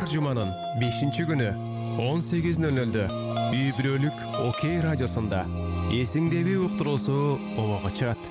жуманын 5-күнү 18:00-дө Үй Бүлөлүк Окей радиосунда эсиңдеби уктуруусу обого чыгат.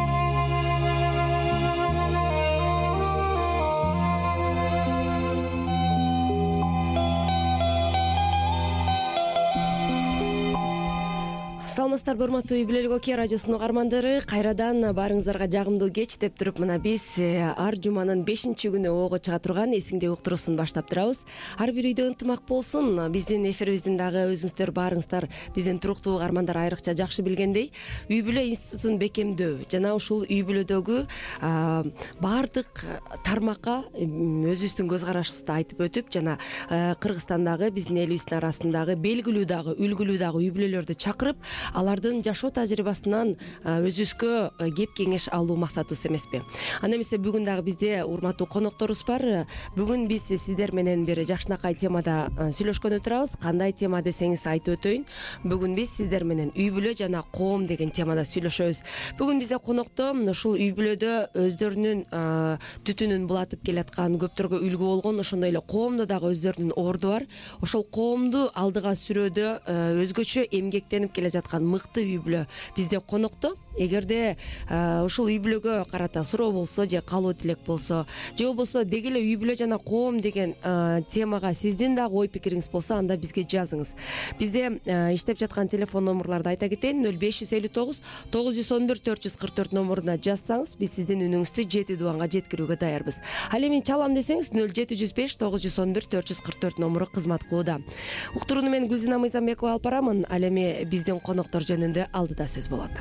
Саламатсыздар, урматтуу Үй Бүлөлүк Окей радиосунун угармандары, кайрадан баарыңыздарга жагымдуу кеч деп туруп, мына биз ар жуманын 5-күнү ого чыга турган эсиңде уктуруусун баштап турабыз. Ар бир үйдө ынтымак болсун. Биздин эфирибиздин дагы өзүңүздөр баарыңыздар биздин туруктуу угармандар айрыкча жакшы билгендей, Үй Бүлө институтун бекемдөө жана ушул Үй Бүлөдөгү баардык тармакка өзүбүздүн көз карашыбызды айтып өтүп, жана Кыргызстандагы биздин элибиздин арасындагы белгилүү дагы үлгүлүү дагы үй бүлөлөрдү чакырып, алардын жашоо тажрыйбасынан өзүбүзгө кеп кеңеш алуу максатыбыз эмеспи? Анда эмесе бүгүн дагы бизде урматтуу конокторубуз бар. Бүгүн биз сиздер менен бир жакшынакай темада сүйлөшкөнү турабыз. Кандай тема десеңиз айтып өтөйүн. Бүгүн биз сиздер менен үй бүлө жана коом деген темада сүйлөшөбүз. Бүгүн бизде конокто ушул үй бүлөдө өздөрүнүн түтүнүн булатып келаткан, көптөргө үлгү болгон, ошондой эле коомдо дагы өздөрүнүн орду бар. Ошол коомду алдыга сүрөөдө өзгөчө эмгектенип келе жаткан мыкты үй бүлө бизде конокто. Эгерде ушул үй бүлөгө карата суроо болсо же каалоо тилек болсо, же болбосо деги эле үй бүлө жана коом деген темага сиздин дагы ой пикириңиз болсо, анда бизге жазыңыз. Бизде иштеп жаткан телефон номурларды айта кетейин. 0559 911 444 номуруна жазсаңыз, биз сиздин үнүңүздү 7 дубанга жеткирүүгө даярбыз. Ал эми чалам десеңиз 0705 911 444 номуру кызмат кылууда. Уктурууну мен Гүлзина Мыйзамбекова алып барамын. Ал эми биздин коноктор жөнүндө алдыда сөз болот.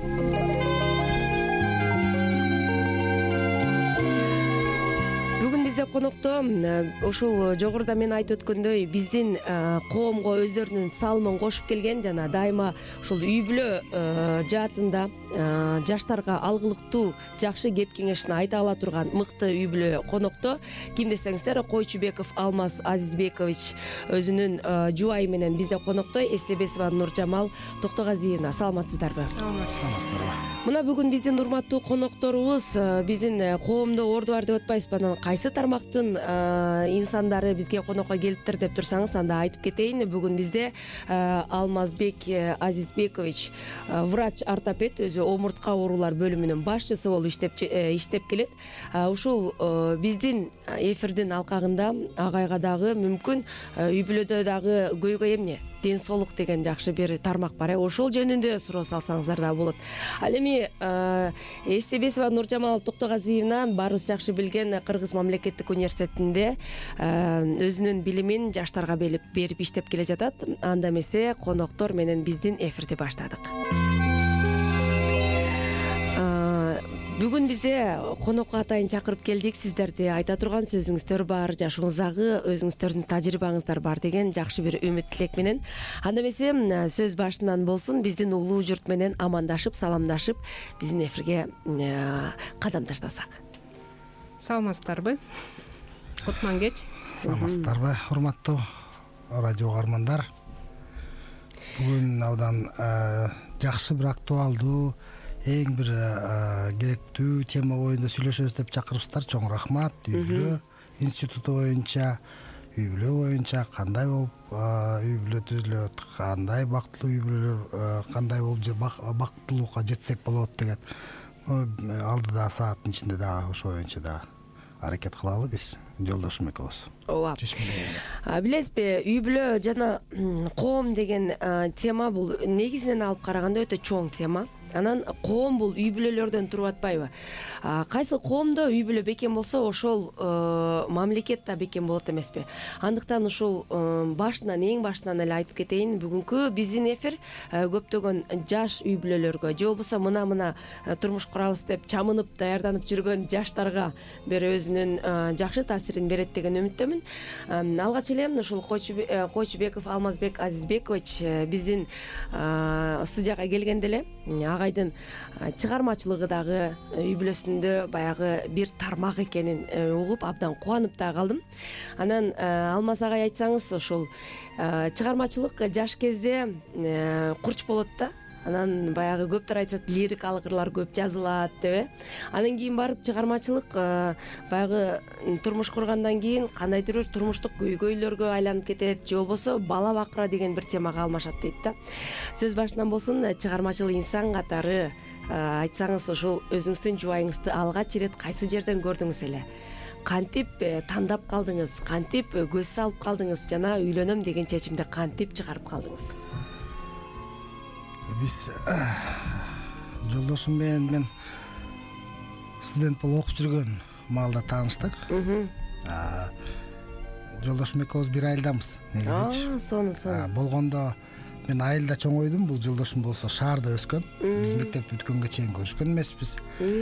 Бүгүн бизде конокто ушул жогоруда мен айтып өткөндөй биздин коомго өздөрүнүн салымын кошуп келген жана дайыма ушул үй бүлө жаатында жаштарга алгылыктуу жакшы кеп кеңешин айта ала турган мыкты үй бүлө конокто. Ким десеңиздер, Койчубеков Алмаз Азизбекович өзүнүн жубайы менен бизде конокто. Эстебесова Нуржамал Токтогазиевна. Саламатсыздарбы? Саламатсыздарбы. Мына бүгүн биздин урматтуу конокторубуз биздин коомдо орду бар деп атпайбызбы? Анан кайсы тармактын инсандары бизге конокко келиптир деп турсаңыз, анда айтып кетейин. Бүгүн бизде Алмазбек Азизбекович, врач-ортопед, өзү омуртка оорулар бөлүмүнүн башчысы болуп иштеп келет. Ушул биздин эфирдин алкагында агайга дагы мүмкүн үй бүлөдө дагы көйгөй эмне? Ден соолук деген жакшы бир тармак бар. Ошол жөнүндө суроо салсаңыздар да болот. Ал эми Эстебесова Нуржамал Токтогазиевна баарыбыз жакшы билген Кыргыз мамлекеттик университетинде өзүнүн билимин жаштарга берип иштеп келе жатат. Анда эмесе коноктор менен биздин эфирди баштадык. Бүгүн бизде конокко атайын чакырып келдик. Сиздерде айта турган сөзүңүздөр бар, жашооңуздагы өзүңүздөрдүн тажрыйбаңыздар бар деген жакшы бир үмүт тилек менен. Анда эмесе сөз башынан болсун. Биздин улуу журт менен амандашып, саламдашып, биздин эфирге кадам таштасак. Саламатсыздарбы? Кутман кеч. Саламатсыздарбы, урматтуу радио угармандар. Бүгүн абдан жакшы бир актуалдуу, эң бир керектүү тема боюнда сүйлөшөбүз деп чакырыпсыздар. Чоң рахмат. Үй бүлө институту боюнча, үй бүлө боюнча кандай болуп үй бүлө түзүлөт, кандай бактылуу үй бүлөлөр, кандай болуп бактылуулукка жетсек болот деген алдыда сааттын ичинде дагы ошол боюнча да аракет кылалы биз, жолдошум экөөбүз. Ооба. Билесизби, үй бүлө жана коом деген тема бул негизинен алып караганда өтө чоң тема. Анан коом бул үй бүлөлөрдөн туруп атпайбы? Кайсы коомдо үй бүлө бекем болсо, ошол мамлекет да бекем болот эмеспи? Андыктан ушул башынан, эң башынан эле айтып кетейин. Бүгүнкү биздин эфир көптөгөн жаш үй бүлөлөргө, же болбосо мына турмуш курабыз деп чамынып, даярданып жүргөн жаштарга бир өзүнүн жакшы таасирин берет деген үмүттөмүн. Алгач эле ушул Койчубеков Алмазбек Азизбекович биздин студияга келгенде эле агайдын чыгармачылыгы дагы үй бүлөсүндө баягы бир тармак экенин угуп абдан кубанып да калдым. Анан Алмаз агай, айтсаңыз, ушул чыгармачылык жаш кезде курч болот да. анан баягы көптөр айтышат лирикалык ырлар көп жазылат деп. Анан кийин барып чыгармачылык баягы турмуш кургандан кийин кандайдыр бир турмуштук көйгөйлөргө айланып кетет, же болбосо бала бакыра деген бир темага алмашат дейт да. Сөз башынан болсун, чыгармачыл инсан катары айтсаңыз, ушул өзүңүздүн жубайыңызды алгач ирет кайсы жерден көрдүңүз эле? Кантип тандап калдыңыз, кантип көз салып калдыңыз, жана үйлөнөм деген чечимди кантип чыгарып калдыңыз? Биз жолдошум менен мен студент болуп окуп жүргөн маалда тааныштык. Жолдошум экөөбүз бир айылдамыз негизичи. Сону. Болгондо мен айылда чоңойдум, бул жолдошум болсо шаарда өскөн. Биз мектеп бүткөнгө чейин көрүшкөн эмеспиз.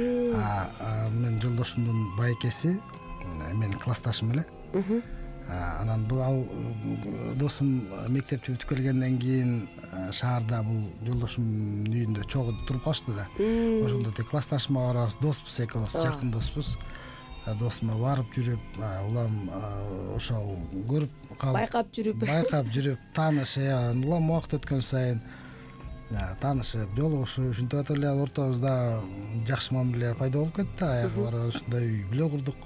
Мен жолдошумдун байкеси, менин классташым эле. Анан бул ал досум мектепти бүтүп келгенден кийин шаарда бул жолдошумдун үйүндө чогуу туруп калышты да. Ошондо тек классташыма барабыз, доспуз экөөбүз, жакын доспуз. Досума барып жүрүп, улам ошол көрүп калып, байкап жүрүп, таанышып, улам убакыт өткөн сайын таанышып, жолугушуп, ушинтип атып эле ортобузда жакшы мамилелер пайда болуп кетти. Аягы бара ушундай үй бүлө курдук.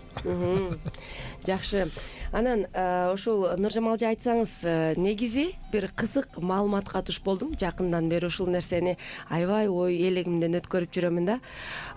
Жакшы. Анан ушул Нуржамал эже айтсаңыз, негизи бир кызык маалыматка туш болдум. Жакындан бери ушул нерсени аябай ой элегимден өткөрүп жүрөмүн да.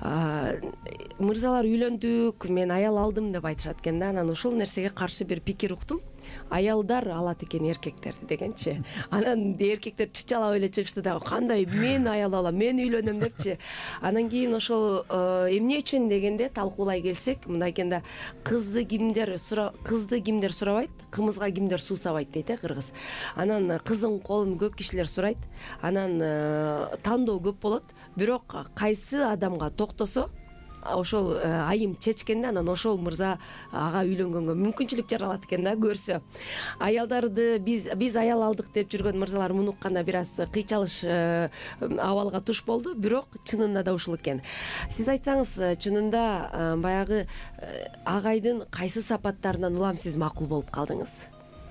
Мырзалар үйлөндүк, мен аял алдым деп айтышат экен да. Анан ушул нерсеге каршы бир пикир уктум. Аялдар алат экен эркектерди дегенчи. Анан эркектер чычалап эле чыгышты да, кандай мен аял алам, мен үйлөнөм депчи. Анан кийин ошол эмне үчүн дегенде талкуулай келсек, мындай экен да, кызды кимдер сурабайт, кымызга кимдер суу сабайт дейт кыргыз. Анан кыздын колун көп кишилер сурайт. Анан тандоо көп болот. Бирок кайсы адамга токтосо ошол айым чечкенде, анан ошол мырза ага үйлөнгөнгө мүмкүнчүлүк жаралат экен да, көрсө. Аялдарды биз аял алдык деп жүргөн мырзалар муну укканда бир аз кыйчалыш абалга туш болду, бирок чынында да ушул экен. Сиз айтсаңыз, чынында баягы агайдын кайсы сапаттарынан улам сиз макул болуп калдыңыз?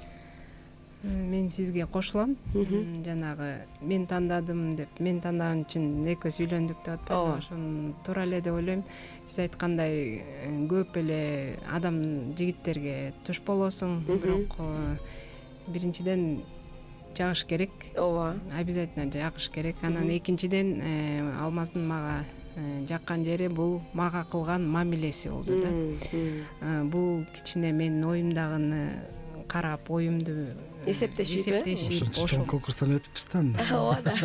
Мен сизге кошулам. Жанагы мен тандадым деп, мен тандаган үчүн экөөбүз үйлөндүк деп атпайбы, ошону туура эле деп ойлойм. Сиз айткандай көп эле адам жигиттерге туш болосуң, бирок биринчиден жагыш керек. Ооба. Обязательно жагыш керек. Анан экинчиден Алмаздын мага жаккан жери бул мага кылган мамилеси болду да. Бул кичине менин оюмдагыны карап, оюмду эсептешип, ошол конкурстан өтүппүз да. Ооба да.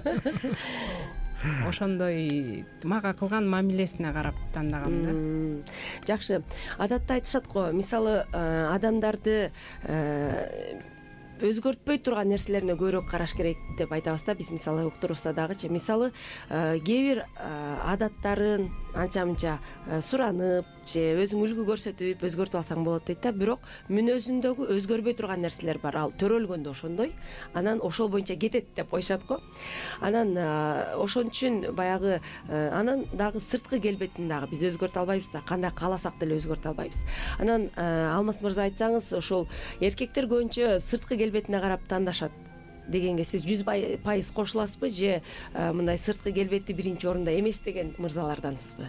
Ошондой мага кылган мамилесине карап тандагам да. Жакшы. Адатта айтышат го, мисалы адамдарды өзгөртпөй турган нерселерине көбүрөөк караш керек деп айтабыз да. Биз мисалы уктурубузда дагычы, мисалы кээ бир адаттарын анча-мынча суранып же өзүң үлгү көрсөтүп өзгөртүп алсаң болот дейт да. Бирок мүнөзүндөгү өзгөрбөй турган нерселер бар. Ал төрөлгөндө ошондой, анан ошол боюнча кетет деп коюшат го. Анан ошон үчүн баягы анан дагы сырткы келбетин дагы биз өзгөртө албайбыз да, кандай кааласак деле өзгөртө албайбыз. Анан Алмаз мырза айтсаңыз, ошол эркектер көбүнчө сырткы келбетине карап тандашат дегенге сиз 100% кошуласызбы, же мындай сырткы келбети биринчи орунда эмес деген мырзалардансызбы?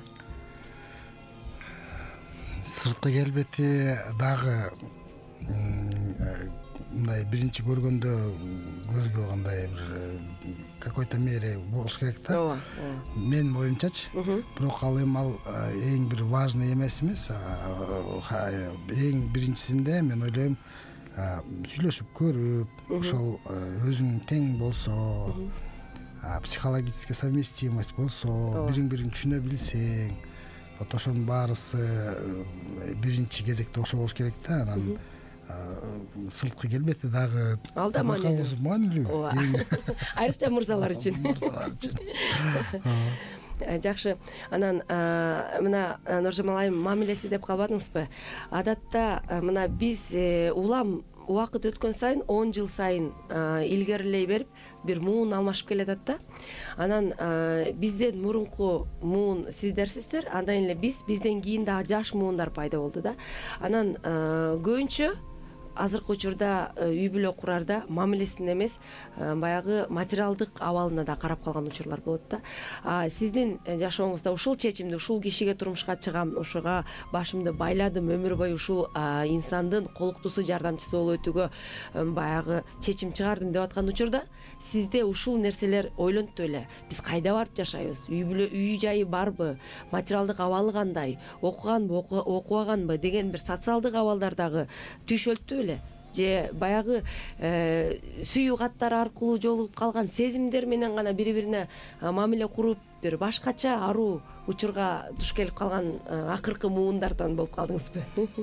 Сырткы келбети дагы мындай биринчи көргөндө көзгө кандай бир какой-то мере болуш керек да. Ооба. Менин оюмчачы. Бирок ал эң бир важный эмес. Эң биринчисинде мен ойлойм, сүйлөшүп көрүп, ошол өзүң тең болсо, психологическая совместимость болсо, бириң-бирин түшүнө билсең, вот ошонун баарысы биринчи кезекте ошо болуш керек да. Анан сырткы келбети дагы алда маанилүү. Айрыкча мырзалар үчүн. Жакшы. Анан мына Нуржамал айым мамилеси деп калбадыңызбы? Адатта мына биз улам убакыт өткөн сайын, 10 жыл сайын илгерилей берип бир муун алмашып келатат да. Анан бизден мурунку муун сиздерсиздер, андан эле бизден кийин дагы жаш муундар пайда болду да. Анан көбүнчө азыркы учурда үй бүлө курарда мамилесине эмес, баягы материалдык абалына да карап калган учурлар болот да. Сиздин жашооңузда ушул чечимди, ушул кишиге турмушка чыгам, ушуга башымды байладым, өмүр бою ушул инсандын колуктуусу, жардамчысы болуп өтүүгө баягы чечим чыгардым деп аткан учурда сизде ушул нерселер ойлонупту беле? Биз кайда барып жашайбыз? Үй жайы барбы? Материалдык абалы кандай? Окуганбы, окубаганбы деген бир социалдык абалдар дагы түйшөлттү беле? Же баягы сүйүү каттары аркылуу жолугуп калган сезимдер менен гана бири-бирине мамиле куруп, бир башкача аруу учурга туш келип калган акыркы муундардан болуп калдыңызбы?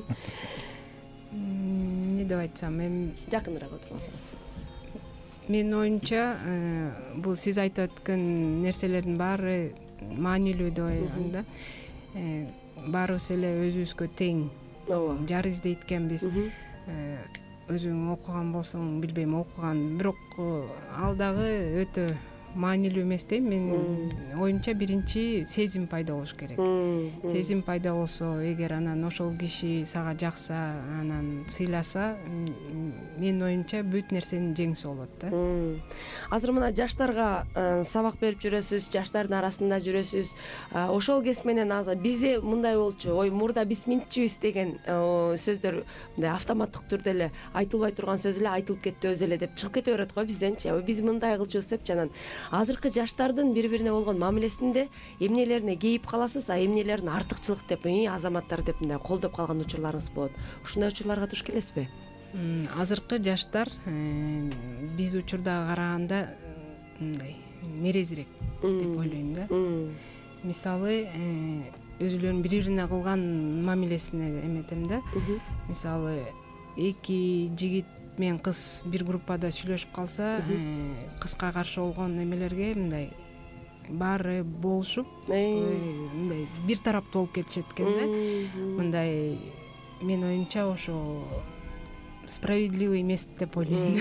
Эмне деп айтсам, эми жакыныраак отуруп алсаңыз. Менин оюмча, бул сиз айтып өткөн нерселердин баары маанилүү деп ойлойм да. Баарыбыз эле өзүбүзгө тең жар издейт экенбиз. Өзүң окуган болсоң, билбейм, окуган, бирок ал дагы өтө маанилүү эмес дейм. Менин оюмча биринчи сезим пайда болуш керек. Сезим пайда болсо, эгер анан ошол киши сага жакса, анан сыйласа, менин оюмча бүт нерсенин жеңүүсү болот да. Азыр мына жаштарга сабак берип жүрөсүз, жаштардын арасында жүрөсүз. Ошол кесип менен азыр бизде мындай болчу, ой, мурда биз минтчүбүз деген сөздөр мындай автоматтык түрдө эле айтылбай турган сөз эле айтылып кетти өзү эле деп чыгып кете берет го бизденчи. Биз мындай кылчубуз деп жанан. Азыркы жаштардын бири-бирине болгон мамилесинде эмнелерине кейип каласыз, эмнелерин артыкчылык деп, азаматтар деп мындай колдоп калган учурларыңыз болот. Ушундай учурларга туш келесизби? Азыркы жаштар биз учурдага караганда мындай мерезирээк деп ойлойм да. Мисалы, өзүлөрүнүн бири-бирине кылган мамилесине эметем да. Мисалы, эки жигит мен кыз бир группада сүйлөшүп калса, кызга каршы болгон эмелерге мындай баары болушуп, мындай бир тараптуу болуп кетишет экен да. Мындай менин оюмча ошо справедливый эмес деп ойлойм.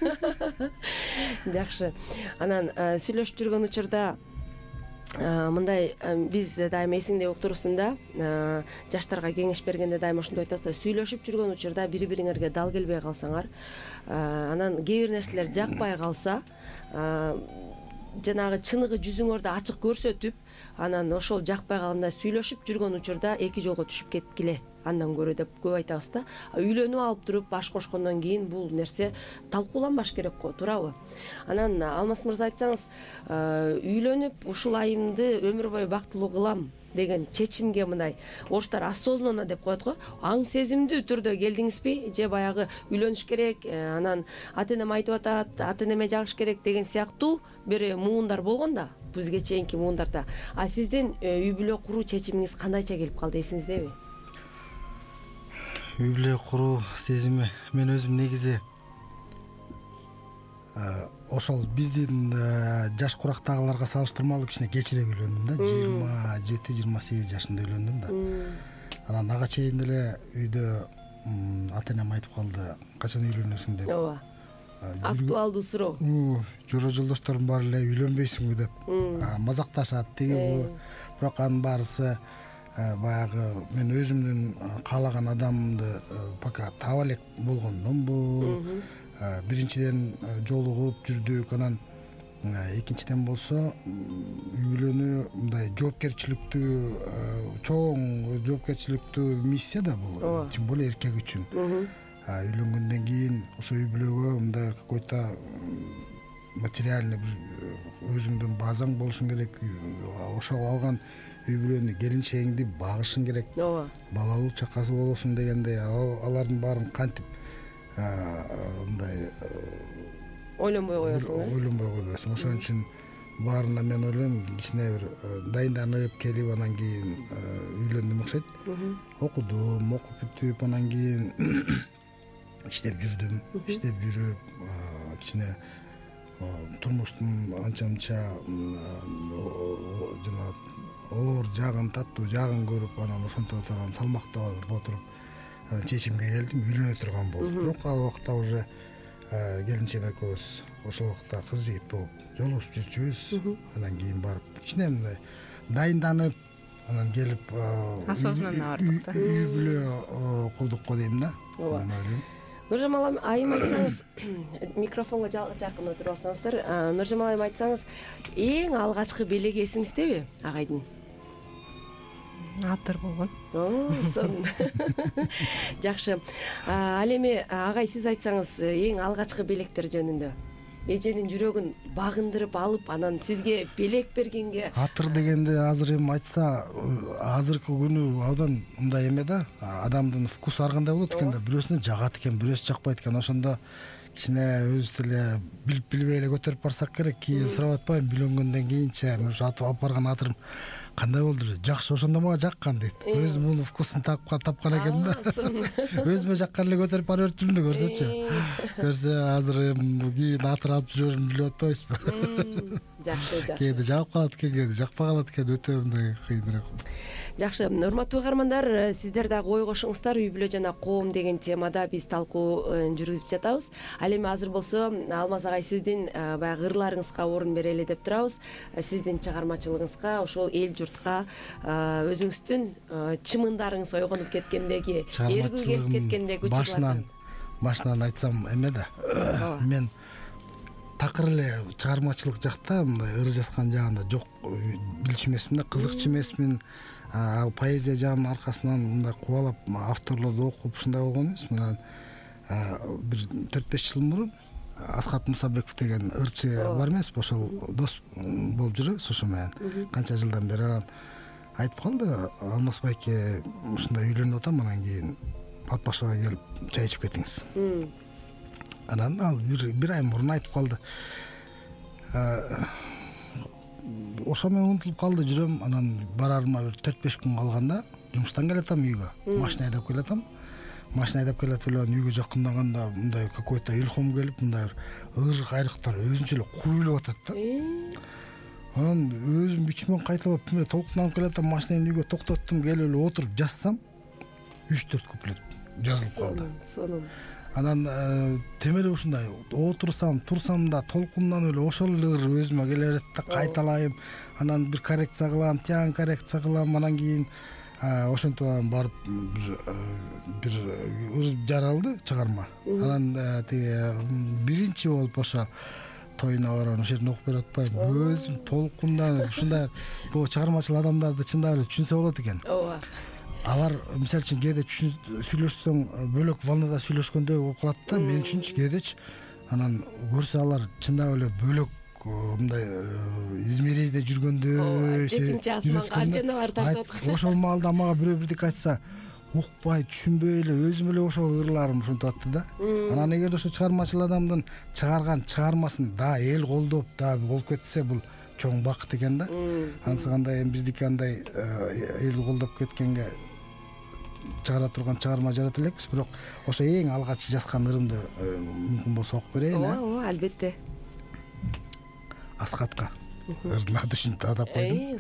Жакшы. Анан сүйлөшүп жүргөн учурда мындай биз дайыма эсиңде уктуруусунда жаштарга кеңеш бергенде дайыма ушундай айтабыз да, сүйлөшүп жүргөн учурда бири-бириңерге дал келбей калсаңар, анан кээ бир нерселер жакпай калса, жанагы чыныгы жүзүңөрдү ачык көрсөтүп, анан ошол жакпай калганда сүйлөшүп жүргөн учурда эки жолго түшүп кеткиле андан көрө деп көп айтабыз да. Үйлөнүп алып туруп баш кошкондон кийин бул нерсе талкууланбаш керек го, туурабы? Анан Алмаз мырза, айтсаңыз, үйлөнүп ушул айымды өмүр бою бактылуу кылам деген чечимге мындай орустар осознанно деп коет го, аң сезимдүү түрдө келдиңизби, же баягы үйлөнүш керек, анан ата-энем айтып атат, ата-энеме жагыш керек деген сыяктуу бир муундар болгон да, бизге чейинки муундарда. Сиздин үй бүлө куруу чечимиңиз кандайча келип калды, эсиңиздеби? Үй бүлө куруу сезими мен өзүм негизи ошол биздин жаш курактагыларга салыштырмалуу кичине кечирээк үйлөндүм да, 27-28 жашында үйлөндүм да. Анан ага чейин деле үйдө ата-энем айтып калды, качан үйлөнөсүң деп. Ооба. Актуалдуу суроо. Жора жолдошторум баары эле үйлөнбөйсүңбү деп мазакташат, тиги. Бирок анын баарысы баягы мен өзүмдүн каалаган адамды пока таба элек болгондонбу. Биринчиден жолугуп жүрдүк, анан экинчиден болсо үй бүлөнү мындай жоопкерчиликтүү, чоң жоопкерчиликтүү миссия да бул, тем более эркек үчүн. Үйлөнгөндөн кийин ошо үй бүлөгө мындай какой-то материальный өзүңдүн базаң болушуң керек, ошо алган үй бүлөнү, келинчегиңди багышың керек, балалуу чакасы болосуң дегенде, алардын баарын кантип мындай ойлонбой коесуң. Ойлонбой койбойсуң. Ошон үчүн баарына мен ойлойм, кичине бир дайынданып келип, анан кийин үйлөндүм окшойт. Окудум, окуп бүтүп, анан кийин иштеп жүрдүм. Иштеп жүрүп, кичине турмуштун анча-мынча жана оор жагын, таттуу жагын көрүп, анан ошентип отурган салмактап отуруп чечимге келдим, үйлөнө турган болдум. Бирок ал убакта уже келинчем экөөбүз ошол убакта кыз жигит болуп жолугушуп жүрчүбүз. Анан кийин барып кичине мындай дайынданып, анан келип осознанно бардык да. Үй бүлө курдук го дейм да. Нуржамал айым айтсаңыз, микрофонго жакын отуруп алсаңыздар, Нуржамал айым айтсаңыз, эң алгачкы белек эсиңиздеби агайдын? Атыр болгон. Сонун. Жакшы. Ал эми агай сиз айтсаңыз, эң алгачкы белектер жөнүндө. Эженин жүрөгүн багындырып алып, анан сизге белек бергенге. Атыр дегенде азыр эми айтса, азыркы күнү абдан мындай эме да, адамдын вкусу ар кандай болот экен да, бирөөсүнө жагат экен, бирөөсү жакпайт экен. Ошондо кичине өзүбүз деле билип билбей эле көтөрүп барсак керек. Кийин сурап атпайм, үйлөнгөндөн кийинчи мен ушу алып барган атырым кандай болду? Жакшы, ошондо мага жаккан дейт. Өзүм мунун вкусун тапкан экенмин да. Өзүмө жаккан эле көтөрүп бара бериптирмин да, көрсөчү. Көрсө азыр кийин атыр алып жүрөрүм билип атпайбызбы. Жакшы. Кээде жагып калат экен, кээде жакпай калат экен, өтө мындай кыйыныраак. Жакшы, урматтуу угармандар, сиздер дагы ой кошуңуздар. Үй бүлө жана коом деген темада биз талкуу жүргүзүп жатабыз. Ал эми азыр болсо Алмаз агай, сиздин баягы ырларыңызга орун берели деп турабыз. Сиздин чыгармачылыгыңызга, ошол эл журтка өзүңүздүн чымындарыңыз ойгонуп кеткендеги, эргүү келип кеткендеги башынан айтсам эме да. Мен такыр эле чыгармачылык жакта мындай ыр жазган жагында жок билчү эмесмин да, кызыкчу эмесмин. Ал поэзия жагынын аркасынан мындай кубалап авторлорду окуп ушундай болгон эмесмин. Бир 4-5 жыл мурун Аскат Мусабеков деген ырчы бар эмеспи, ошол дос болуп жүрөбүз ошо менен. Канча жылдан бери айтып калды, Алмаз байке ушундай үйлөнүп атам, анан кийин Ат башыга келип чай ичип кетиңиз. Анан ал бир ай мурун айтып калды. Ошо менен унутулуп калды, жүрөм. Анан барарыма 4-5 күн калганда жумуштан келатам үйгө. Машина айдап келатам. Машина айдап келатып эле үйгө жакындаганда мындай какой-то илхом келип, мындай ыр кайрыктар өзүнчө эле куюлуп атат да. Анан өзүм бичимен кайталап мына толкунанып келатам, машинаны үйгө токтоттум, келип эле отуруп жазсам 3-4 куплет жазылып калды. Сонун. Анан темеле ушундай отурсам, турсам да толкундан эле ошол ыр өзүмө келе берет да, кайталайм. Анан бир коррекция кылам, тиян коррекция кылам, анан кийин ошентип барып бир ыр жаралды чыгарма. Анан тиги биринчи болуп ошо тоюна барам, ошол жерден окуп берип атпайм. Өзүм толкундан ушундай бул чыгармачыл адамдарды чындап эле түшүнсө болот экен. Ооба. Алар мисалы үчүн кээде сүйлөшсөң бөлөк волнада сүйлөшкөндөй болуп калат да, мен үчүнчү кээдечи анан көрсө алар чындап эле бөлөк мындай измерийде жүргөндөй, экинчи асманга антенналар тартып аткан. Ошол маалда мага бирөө бирдеке айтса, укпай, түшүнбөй эле өзүм эле ошол ырларым ушинтип атты да. Анан эгерде ошо чыгармачыл адамдын чыгарган чыгармасын да эл колдоп да болуп кетсе, бул чоң бакыт экен да. Анысы кандай эми биздики андай эл колдоп кеткенге чыгара турган чыгарма жарата элекпиз, бирок ошо эң алгач жазган ырымды мүмкүн болсо окуп берейин. Ооба, албетте. Аскатка ырдын аты ушинтип атап койдум.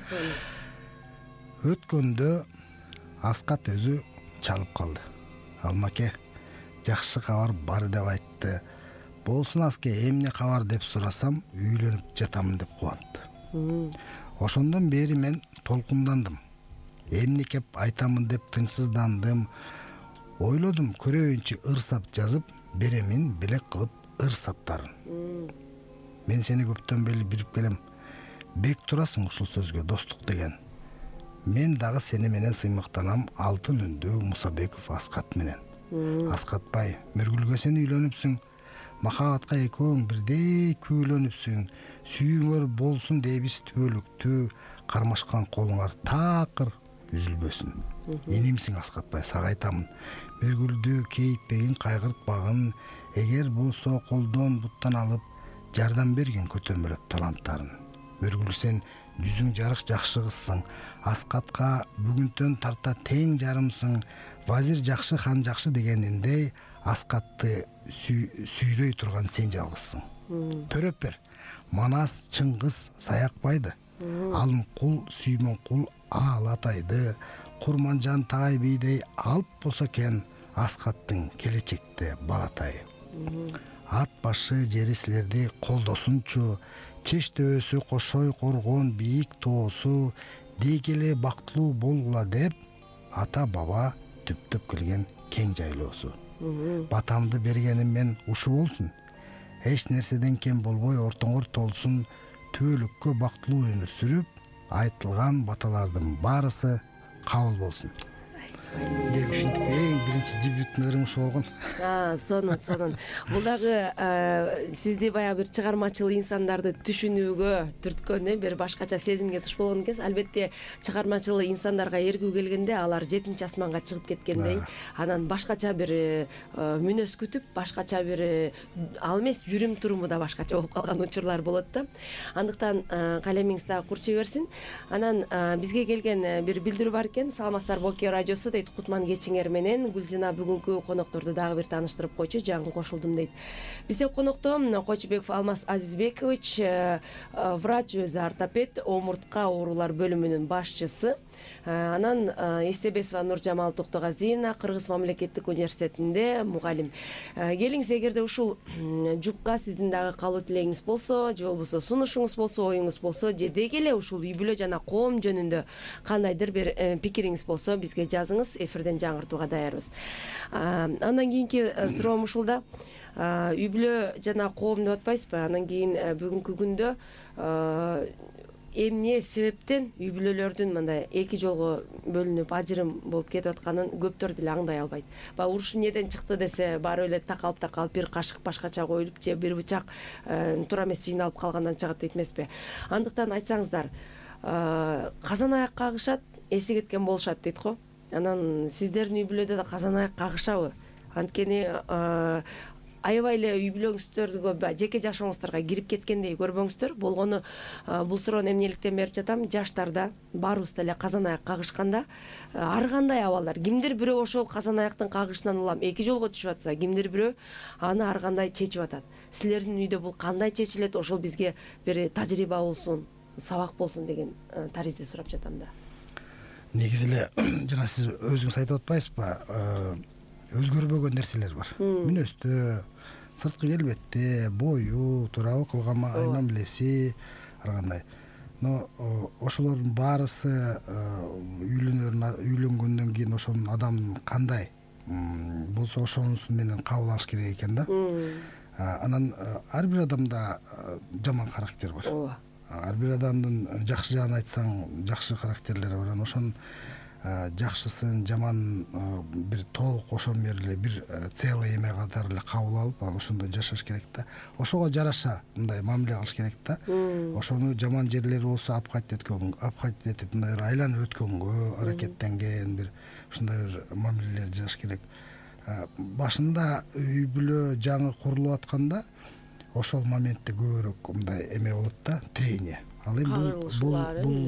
Өткөндө Аскат өзү чалып калды. Алмаке, жакшы кабар бар деп айтты. Болсун Аске, эмне кабар деп сурасам, үйлөнүп жатамын деп кубантты. Ошондон бери мен толкундандым. Эмне кеп айтамын деп тынчсыздандым. Ойлодум, көрөйүнчү ырсап жазып беремин белек кылып ыр саптарын. Мен сени көптөн бери билип келем. Бек турасың ушул сөзгө достук деген. Мен дагы сени менен сыймыктанам, алтын үндүү Мусабеков Аскат менен. Аскатбай, мөргүлгө сен үйлөнүпсүң. Махабатка экөөң бирдей күүлөнүпсүң. Сүйүүңөр болсун дейбиз түбөлүктүү, кармашкан колуңар такыр үзүлбөсүн. Инимсиң Аскатбай, сага айтамын. Мөргүлдү кейитпегин, кайгыртпагын, эгер болсо колдон буттан алып, жардам берген көтөрмөлөп таланттарын. Мөргүл сен жүзүң жарык жакшы кызсың. Аскатка бүгүнтөн тарта тең жарымсың. Вазир жакшы, хан жакшы дегениндей Аскатты сүйрөй турган сен жалгызсың. Төрөп бер. Манас, Чыңгыз саякпайды. Алым кул, Сүймөн кул Алатайды. Курманжан Тагай бийдей алып болсо экен Аскаттын келечекте балатайы. Ат башы жери силерди колдосунчу, Чеш төбөсү кошой коргон бийик тоосу, дейгеле бактылуу болгула деп ата баба түптөп келген кең жайлоосу. Батамды бергеним ушу болсун. Эч нерседен кем болбой ортоңор толсун. Түбөлүккө бактылуу өмүр сүрүп, айтылган баталардын баарысы кабыл болсун деп ушинтип эң биринчи дебютнерим ушу болгон. Сонун. Бул дагы сизди баягы бир чыгармачыл инсандарды түшүнүүгө түрткөн, бир башкача сезимге туш болгон экенсиз. Албетте чыгармачыл инсандарга эргүү келгенде алар 7 асманга чыгып кеткендей, анан башкача бир мүнөз күтүп, башкача бир ал эмес жүрүм туруму да башкача болуп калган учурлар болот да. Андыктан калемиңиз дагы курчуй берсин. Анан бизге келген бир билдирүү бар экен. Саламатсыздарбы, Окей радиосу дейт. Кутман кечиңер менен Гүлзина бүгүнкү конокторду дагы бир тааныштырып койчу. Жаңы кошулдум дейт. Бизде конокто Кочубеков Алмаз Азизбекович, врач, өзү ортопед, омуртка оорулар бөлүмүнүн башчысы. Анан Эстебесова Нуржамал Токтогазиевна, Кыргыз мамлекеттик университетинде мугалим. Келиңиз, эгерде ушул жупка сиздин дагы калуу тилегиңиз болсо, же болбосо сунушуңуз болсо, оюңуз болсо, же деги эле ушул үй бүлө жана коом жөнүндө кандайдыр бир пикириңиз болсо, бизге жазыңыз, эфирден жаңыртууга даярбыз. Андан кийинки суроом ушул да. Үй бүлө жана коом деп атпайсызбы? Анан кийин бүгүнкү күндө эмне себептен үй бүлөлөрдүн мындай эки жолго бөлүнүп ажырым болуп кетип атканын көптөр деле аңдай албайт. Баягы уруш эмнеден чыкты десе, баары эле такалып бир кашык башкача коюлуп, же бир бычак туура эмес жыйналып калгандан чыгат дейт эмеспи? Андыктан айтсаңыздар, казан аяк кагышат, эси кеткен болушат дейт го. Анан сиздердин үй бүлөдө да казан аяк кагышабы? Анткени аябай эле үй бүлөңүздөргө, жеке жашооңуздарга кирип кеткендей көрбөңүздөр. Болгону бул суроону эмнеликтен берип жатам? Жаштарда баарыбыз деле казан аяк кагышканда ар кандай абалдар, кимдир бирөө ошол казан аяктын кагышынан улам эки жолго түшүп атса, кимдир бирөө аны ар кандай чечип атат. Силердин үйдө бул кандай чечилет? Ошол бизге бир тажрыйба болсун, сабак болсун деген таризде сурап жатам да. Негизи эле жана сиз өзүңүз айтып атпайсызбы? Өзгөрбөгөн нерселер бар. Мүнөздө, сырткы келбетте, бою, туурабы кылган мамилеси ар кандай. Но ошолордун баарысы үйлөнгөндөн кийин ошонун адамдын кандай болсо ошонусу менен кабыл алыш керек экен да. Анан ар бир адамда жаман характер бар. Ар бир адамдын жакшы жагын айтсаң, жакшы характерлери бар. Ошонун жакшысын, жаман бир толук ошон бериле бир целый эме катары эле кабыл алып, ошондой жашаш керек да. Ошого жараша мындай мамиле кылыш керек да. Ошону жаман жерлери болсо апкайт этип мындай айланып өткөнгө аракеттенген бир ушундай бир мамилелер жасаш керек. Башында үй бүлө жаңы курулуп атканда ошол моментте көбүрөөк мындай эме болот да, трение. Ал эми бул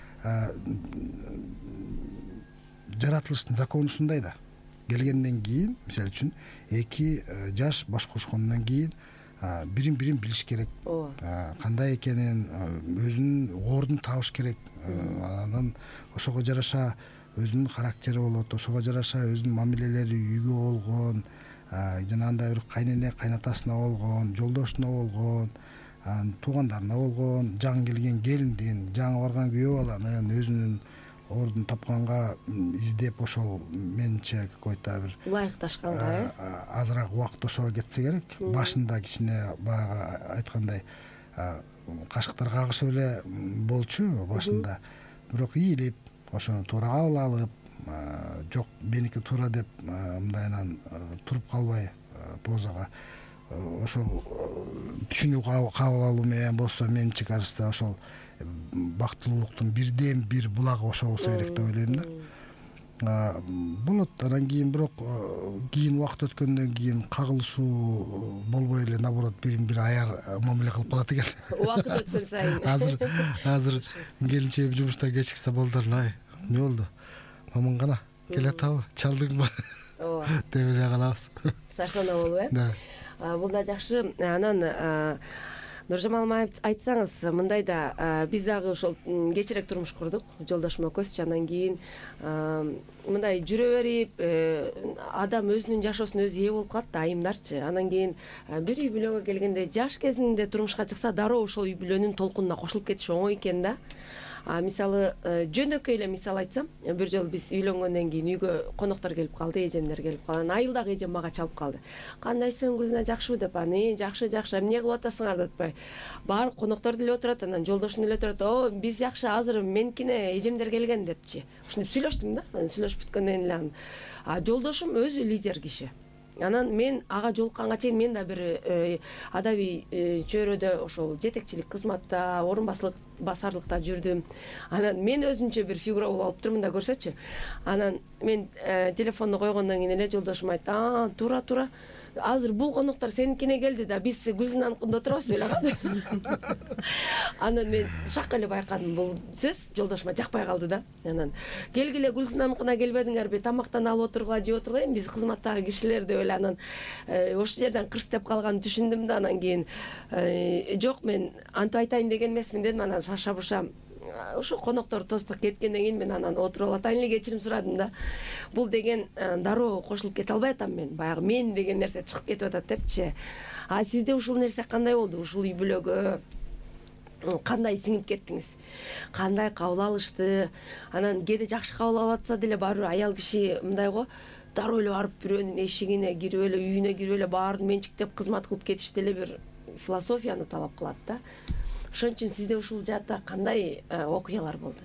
жаратылыштын закону ушундай да. Келгенден кийин, мисалы үчүн, эки жаш баш кошкондон кийин бирин билиш керек. Кандай экенин, өзүнүн ордун табыш керек. Анан ошого жараша өзүнүн характери болот, ошого жараша өзүнүн мамилелери үйгө болгон, жана андай бир кайнене, кайнатасына болгон, жолдошуна болгон, туугандарына болгон, жаңы келген келиндин, жаңы барган күйөө баланын өзүнүн ордун тапканга издеп, ошол менче какой-то бир ылайыкташканга азыраак убакыт ошого кетсе керек. Башында кичине баягы айткандай кашыктар кагышып эле болчу башында, бирок ийилип, ошону туура кабыл алып, жок меники туура деп мындайынан туруп калбай позага ошол түшүнүү кабыл алуу менен болсо, менимче кажется, ошол бактылуулуктун бирден бир булагы ошо болсо керек деп ойлойм да. Болот. Анан кийин бирок кийин убакыт өткөндөн кийин кагылышуу болбой эле, наоборот, бирин-бири аяр мамиле кылып калат экен. Убакыт өткөн сайын. Азыр келинчегим жумуштан кечиксе балдар, эмне болду? Мамаң кана келе атабы, чалдыңбы? Деп эле калабыз. Саштана болуп, Да. Бул да жакшы. Анан Нуржамал айтсаңыз, мындай да биз дагы ошол кечирээк турмуш курдук жолдошум экөөбүз. Анан кийин мындай жүрө берип, адам өзүнүн жашоосуна өзү ээ болуп калат да, айымдарчы. Анан кийин бир үй бүлөгө келгенде жаш кезинде турмушка чыкса, дароо ошол үй бүлөнүн толкунуна кошулуп кетиш оңой экен да. Мисалы жөнөкөй эле мисал айтсам, бир жолу биз үйлөнгөндөн кийин үйгө коноктор келип калды, эжемдер келип калды. Айылдагы эжем мага чалып калды. Кандайсың Гүлзина, жакшыбы деп, жакшы, эмне кылып атасыңар деп атпай. Бар коноктор деле отурат, анан жолдошум деле отурат. О, биз жакшы, азыр меникине эжемдер келген депчи. Ушинтип сүйлөштүм да. Сүйлөшүп бүткөндөн кийин жолдошум өзү лидер киши. Анан мен ага жолукканга чейин мен да бир адабий чөйрөдө ошол жетекчилик кызматта, орун басарлыкта жүрдүм. Анан мен өзүмчө бир фигура болуп алыптырмын да, көрсөчү. Анан мен телефонду койгондон кийин эле жолдошум айтты: тура. Азыр бул коноктор сеникине келди да, биз Гүлзинаныкында отурабыз деп эле. Анан мен шак эле байкадым, бул сөз жолдошума жакпай калды да. Анан келгиле Гүлзинаныкына келбедиңерби, тамактан алып отургула, жеп отургула, биз кызматтагы кишилер деп эле. Анан ошол жерден кырс деп калганын түшүндүм да. Анан кийин жок, мен антип айтайын деген эмесмин дедим. Анан шарша ошо коноктор тостук кеткенден кийин мен анан отуруп алып атайын эле кечирим сурадым да. Бул деген дароо кошулуп кете албай атам мен. Баягы мен деген нерсе чыгып кетип атат депчи. Сизде ушул нерсе кандай болду? Ушул үй бүлөгө кандай сиңип кеттиңиз? Кандай кабыл алышты? Анан кээде жакшы кабыл алып атса деле баары бир аял киши мындай го, дароо эле барып бирөөнүн эшигине кирип эле, үйүнө кирип эле баарын менчиктеп кызмат кылып кетиш деле бир философияны талап кылат да. Ошон үчүн сизде ушул жаатта кандай окуялар болду?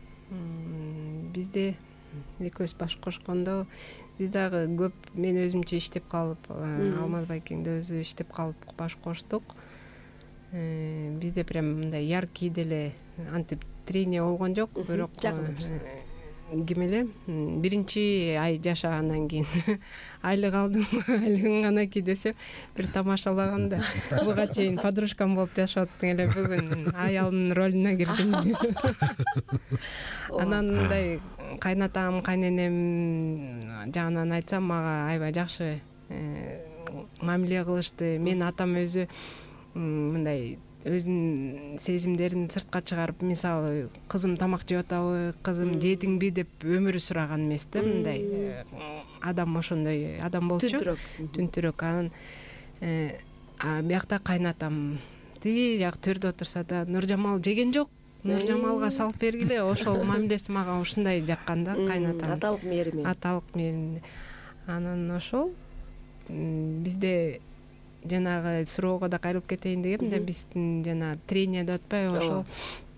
Бизде экөөбүз баш кошкондо биз дагы көп, мен өзүмчө иштеп калып, Алмазбай экен да өзү иштеп калып баш коштук. Бизде прям мындай яркий деле антип трение болгон жок, бирок ким эле биринчи ай жашагандан кийин айлык алдым, айлыгың канаки десе бир тамашалаганда буга чейин подружкам болуп жашап аттың эле, бүгүн аялдын ролуна кирдим. Анан мындай кайнатам, кайненем жагынан айтсам, мага аябай жакшы мамиле кылышты. Мен атам өзү мындай өзүнүн сезимдерин сыртка чыгарып, мисалы кызым тамак жеп атабы, кызым жедиңби деп өмүрү сураган эмес да. Мындай адам ошондой адам болчу, түнтүрөк. Анан биякта кайнатам тиги жак төрдө отурса да, Нуржамал жеген жок, Нуржамалга салып бергиле, ошол мамилеси мага ушундай жаккан да, кайнатам. Аталык мээрими. Анан ошол бизде жанагы суроого да кайрылып кетейин дегем да, биздин жана трение деп атпайбы, ошол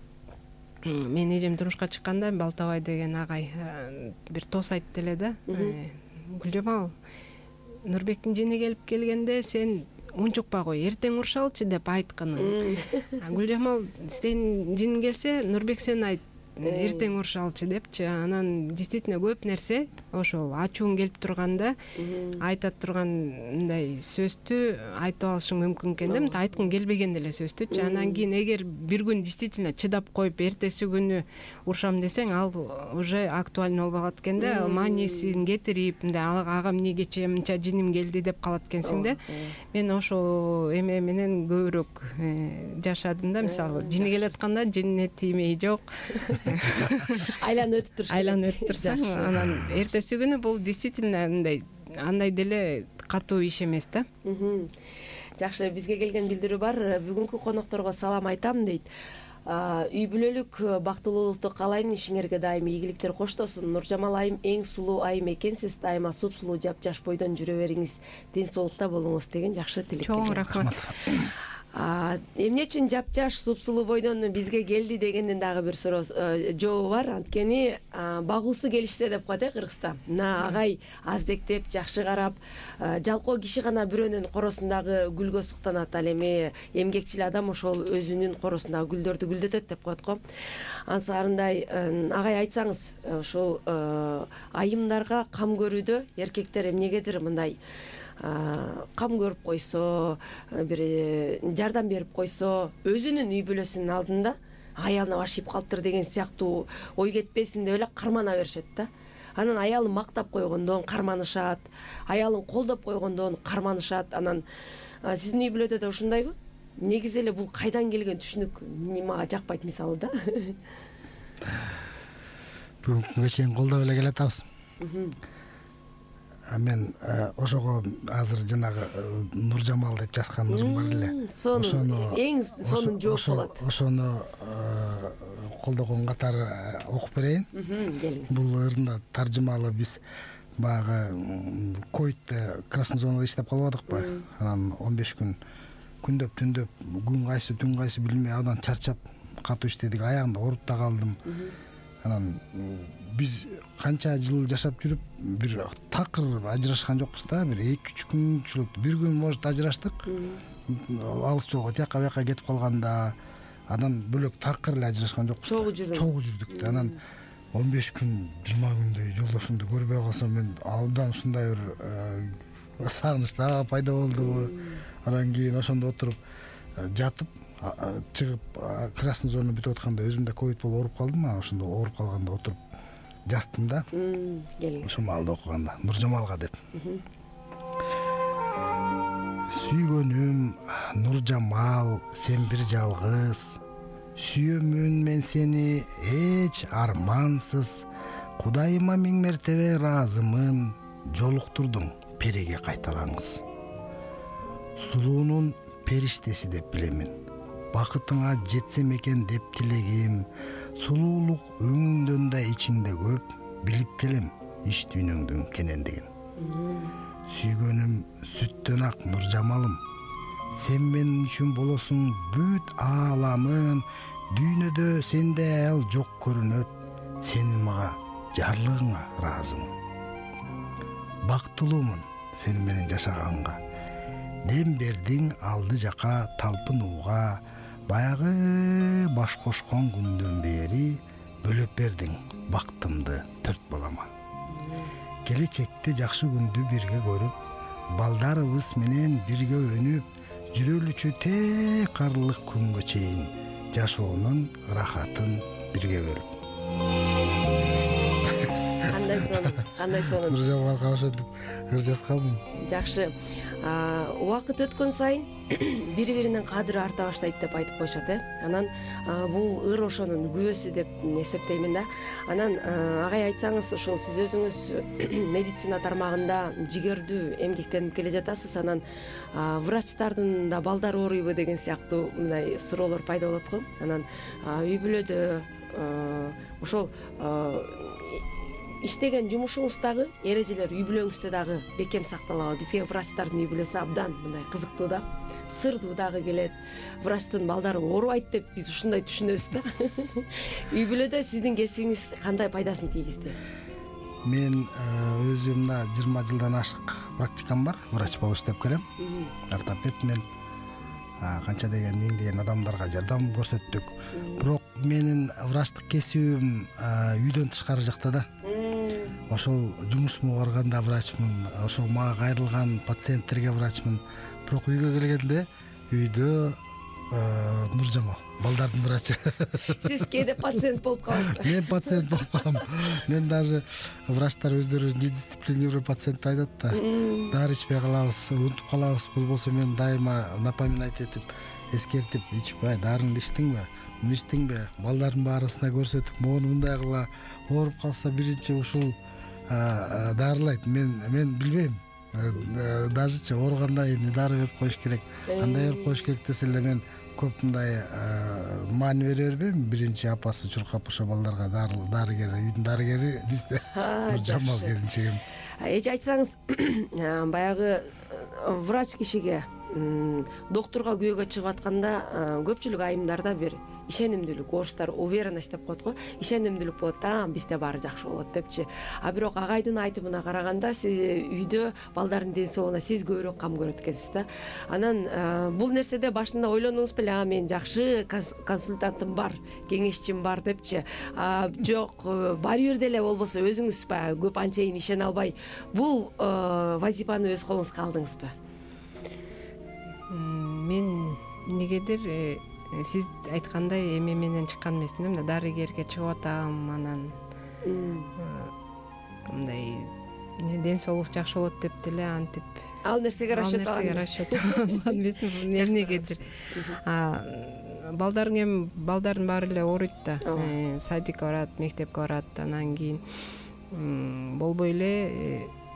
мен эжем турмушка чыкканда Балтабай деген агай бир тос айтты эле да: Гүлжамал, Нурбектин жини келип келгенде сен унчукпа кой, эртең урушалчы деп айтканын. Гүлжамал, сенин жиниң келсе, Нурбек сен айт, эртең урушалчы депчи. Анан действительно көп нерсе ошол ачууң келип турганда айтат турган мындай сөздү айтып алышың мүмкүн экен да, мындай айткың келбеген эле сөздүчү. Анан кийин эгер бир күн действительно чыдап коюп эртеси күнү урушам десең, ал уже актуально болбой калат экен да. Маанисин кетирип, мындай ага эмне кечээ мынча жиним келди деп калат экенсиң да. Мен ошол эме менен көбүрөөк жашадым да. Мисалы жини келатканда жинине тиймей жок. Айланып турсаң, анан эртеси күнү бул действительно андай деле катуу иш эмес да. Жакшы, бизге келген билдирүү бар. Бүгүнкү конокторго салам айтам дейт. Үй бүлөлүк бактылуулукту каалайм, ишиңерге дайым ийгиликтер коштосун. Нуржамал айым эң сулуу айым экенсиз, дайыма сулуу жап-жаш бойдон жүрө бериңиз, ден соолукта болуңуз деген жакшы тилек. Чоң рахмат. Эмне үчүн жап-жаш сулуу бойдон бизге келди дегендин дагы бир жообу бар. Анткени багуусу келишсе деп коет Кыргызста. Мына агай аздектеп, жакшы карап, жалкоо киши гана бирөөнүн коросундагы гүлгө суктанат, ал эми эмгекчил адам ошол өзүнүн коросундагы гүлдөрдү гүлдөтөт деп коет го. Ансыгарындай агай айтсаңыз, ошол айымдарга кам көрүүдө эркектер эмнегедир мындай кам көрүп койсо, бир жардам берип койсо, өзүнүн үй бүлөсүнүн алдында аялына баш ийип калыптыр деген сыяктуу ой кетпесин деп эле кармана беришет да. Анан аялын мактап койгондон карманышат, аялын колдоп койгондон карманышат. Анан сиздин үй бүлөдө да ушундайбы? Негизи эле бул кайдан келген түшүнүк мага жакпайт, мисалы да. Бүгүнкү күнгө чейин колдоп эле келатабыз. мен ошого азыр жанагы Нуржамал деп жазган ырым бар эле. Сонун эң сонун жооп болот. Ошону колдогон катары окуп берейин. Келиңиз. Бул ырымда таржымалы биз баягы койдо красный зонада иштеп калбадыкпы? Анан 15 күн күндөп түндөп күн кайсы түн кайсы билбей абдан чарчап катуу иштедик, аягында ооруп да калдым. Анан биз канча жыл жашап жүрүп бир такыр ажырашкан жокпуз да, бир 2-3 күнчүлүк, бир күн может ажыраштык. Алыс жолго тияка бияка кетип калганда андан бөлөк такыр эле ажырашкан жокпуз. Чогуу жүрдүк да. Анан 15 күн, 20 күндөй жолдошумду көрбөй калсам мен абдан ушундай бир сагыныч да пайда болду. Анан кийин ошондо отуруп жатып чыгып красный зона бүтүп атканда өзүм да ковид болуп ооруп калдым. Ошондо ооруп калганда отуруп жаздым да. Келиңиз. Ошол маалда окуганда Нуржамалга деп. Сүйгөнүм Нуржамал, сен бир жалгыз. Сүйөмүн мен сени эч армансыз. Кудайыма миң мертебе ыраазымын. Жолуктурдуң периге кайталаңыз. Сулуунун периштеси деп билемин. Бакытыңа жетсем экен деп тилегим. Сулуулук өңүңдөн да ичиңде көп. Билип келем иш дүйнөңдүн кенендигин. Сүйгөнүм сүттөн ак Нуржамалым. Сен менин үчүн болосуң бүт ааламым. Дүйнөдө сендей аял жок көрүнөт. Сенин мага жарлыгыңа ыраазымын. Бактылуумун сени менен жашаганга. Дем бердиң алды жака талпынууга. Баягы баш кошкон күндөн бери бөлөп бердиң бактымды 4 балама. Келечекте жакшы күндү бирге көрүп, балдарыбыз менен бирге өнүп, жүрөлүчү тек карлык күнгө чейин жашоонун ырахатын бирге бөлүп. Кандай сонун. Нуржамалга ошентип ыр жазганмын. Жакшы. Убакыт өткөн сайын бири-биринин кадыры арта баштайт деп айтып коюшат, Анан бул ыр ошонун күбөсү деп эсептеймин да. Анан агай айтсаңыз, ошол сиз өзүңүз медицина тармагында жигердүү эмгектенип келе жатасыз. Анан врачтардын да балдары ооруйбу деген сыяктуу мындай суроолор пайда болот го. Анан үй бүлөдө ошол иштеген жумушуңуздагы эрежелер үй бүлөңүздө дагы бекем сакталабы? Бизге врачтардын үй бүлөсү абдан мындай кызыктуу да, сырдуу дагы келет. Врачтын балдары оорубайт деп биз ушундай түшүнөбүз да. Үй бүлөдө сиздин кесибиңиз кандай пайдасын тийгизди? Мен өзүм мына 20 жылдан ашык практикам бар, врач болуп иштеп келем. Ортопед мен канча деген миңдеген адамдарга жардам көрсөттүк. Бирок менин врачтык кесибим үйдөн тышкары жакта да. Ошол жумушума барганда врачмын, ошол мага кайрылган пациенттерге врачмын. Бирок үйгө келгенде үйдө Нуржамал, балдардын врачы. Сиз кээде пациент болуп каласыз. Мен пациент болуп калам. Мен даже врачтар өздөрү недисциплинированный пациент айтат да. Дары ичпей калабыз, унутуп калабыз. Бул болсо мен дайыма напоминать этип, эскертип, ичпей, дарыңды ичтиңби? Муну ичтиңби? Балдардын баарысына көрсөтүп, могуну мындай кыла, ооруп калса биринчи ушул дарылайт. Мен билбейм. Дажычы ооруганда эмне дары берип коюш керек, кандай берип коюш керек десе эле мен көп мындай маани бере бербейм. Биринчи апасы чуркап ошо балдарга дарыгер, үйдүн дарыгери бизде Нуржамал келинчегим. Эч айтсаңыз, баягы врач кишиге, доктурга күйөөгө чыгып атканда көпчүлүк айымдарда бир ишенимдүүлүк, орустар уверенность деп коет го, ишенимдүүлүк болот да, бизде баары жакшы болот депчи. Бирок агайдын айтымына караганда, сиз үйдө балдардын ден соолугуна сиз көбүрөөк кам көрөт экенсиз да. Анан бул нерседе башында ойлондуңуз беле, мен жакшы консультантым бар, кеңешчим бар депчи. Жок, баары бир деле болбосо өзүңүз баягы көп анчейин ишене албай, бул вазифаны өз колуңузга алдыңызбы? Мен негедир сиз айткандай эме менен чыккан эмесмин, мына дарыгерге чыгып атам, анан мындай ден соолук жакшы болот деп деле антип ал нерсеге расчет алган эмесмин. Эмнегедир балдардын баары эле ооруйт да, садикке барат, мектепке барат, анан кийин болбой эле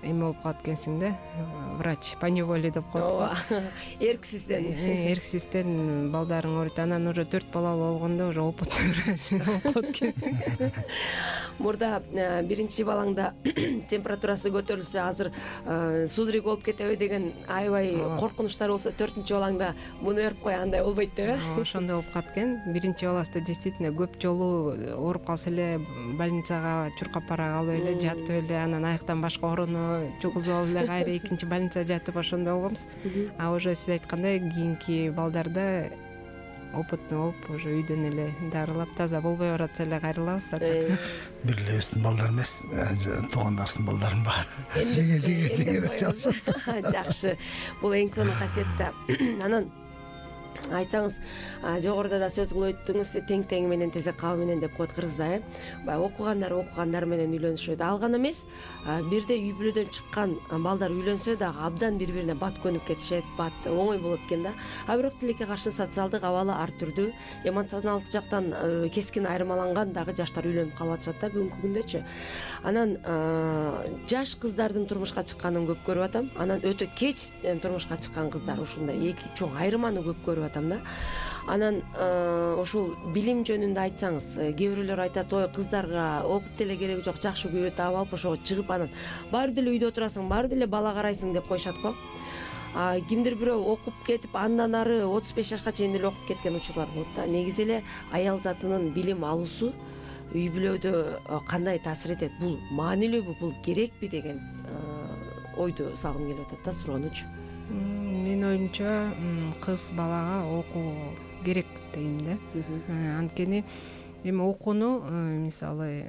эме болуп калат экенсиң да, врач по неволе деп коет го. Эрксизден Эрксизден балдарың ооруйт. Анан уже 4 балалуу болгондо уже опытный врач болуп калат экенсиң. Мурда биринчи балаңда температурасы көтөрүлсө азыр судорог болуп кетеби деген аябай коркунучтар болсо, 4-чү балаңда муну берип кой, андай болбойт деби. Ошондой болуп калат экен. Биринчи баласында действительно көп жолу ооруп калса эле больницага чуркап бара калып эле жатып эле, анан аяктан башка ооруну жугузуп алып эле кайра экинчи больницага жатып ошондой болгонбуз. А уже сиз айткандай кийинки балдарда опытный болуп, уже үйдөн эле дарылап таза болбой баратса эле кайрылабыз. Бир эле өздүн балдарым эмес, туугандарыбыздын балдарым бар. Жеге деп чалсын. Жакшы. Бул эң сонун касиет да. Анан айтсаңыз, жогоруда да сөз кылып өттүңүз, тең менен тезек кабы менен деп коет кыргызда, баягы окугандар менен үйлөнүшөт. Ал гана эмес, бирде үй бүлөдөн чыккан балдар үйлөнсө дагы абдан бири-бирине бат көнүп кетишет, бат оңой болот экен да. А бирок тилекке каршы социалдык абалы ар түрдүү, эмоционалдык жактан кескин айырмаланган дагы жаштар үйлөнүп калып атышат да бүгүнкү күндөчү. Анан жаш кыздардын турмушка чыкканын көп көрүп атам. Анан өтө кеч турмушка чыккан кыздар, ушундай эки чоң айырманы көп көрүп атам да. Анан ушул билим жөнүндө айтсаңыз, кээ бирөөлөр айтат, ой, кыздарга окуп деле кереги жок, жакшы күйөө таап алып ошого чыгып анан баары деле үйдө отурасың, баары деле бала карайсың деп коюшат го. Кимдир бирөө окуп кетип, андан ары 35 жашка чейин деле окуп кеткен учурлар болот да. Негизи эле аял затынын билим алуусу үй бүлөдө кандай таасир этет? Бул маанилүүбү, бул керекпи деген ойду салгым келип атат да, суроонучу. Менин оюмча, кыз балага окуу керек дейм да. Анткени эми окууну, мисалы,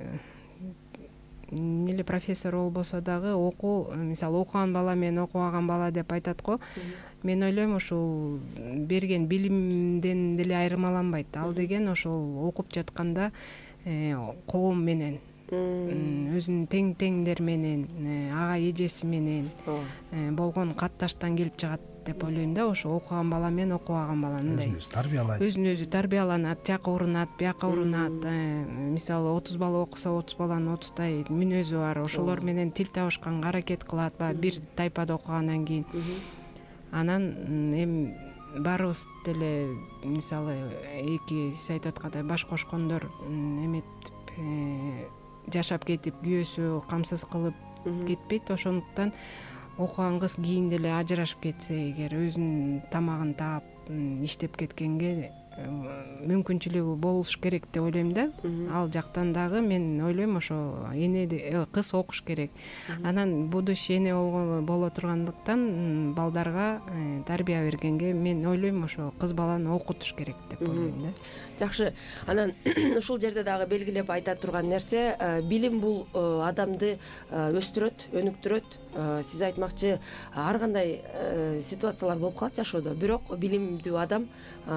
эле профессор болбосо дагы окуу, мисалы, окуган бала менен окубаган бала деп айтат го. Мен ойлойм, ушул берген билимден деле айырмаланбайт. Ал деген ошол окуп жатканда коом менен, өзүнүн тең-теңдер менен, ага эжеси менен болгон катташтан келип чыгат деп ойлойм да. Ошо окуган бала менен окубаган баланын өзүн өзү тарбияланат, жака урунат, бияка урунат. Мисалы, 30 бала окуса, 30 баланын 30тай мүнөзү бар. Ошолор менен тил табышканга аракет кылат, бир тайпада окугандан кийин. Анан эми баарыбыз деле, мисалы, сиз айтып аткандай баш кошкондор эметип жашап кетип, күйөөсү камсыз кылып кетпейт. Ошондуктан окуган кыз кийин деле ажырашып кетсе, эгер өзүнүн тамагын таап иштеп кеткенге мүмкүнчүлүгү болуш керек деп ойлойм да. Ал жактан дагы мен ойлойм, ошо кыз окуш керек. Анан будущий эне боло тургандыктан балдарга тарбия бергенге мен ойлойм, ошо кыз баланы окутуш керек деп ойлойм да. Жакшы. Анан ушул жерде дагы белгилеп айта турган нерсе, билим бул адамды өстүрөт, өнүктүрөт. Сиз айтмакчы, ар кандай ситуациялар болуп калат жашоодо, бирок билимдүү адам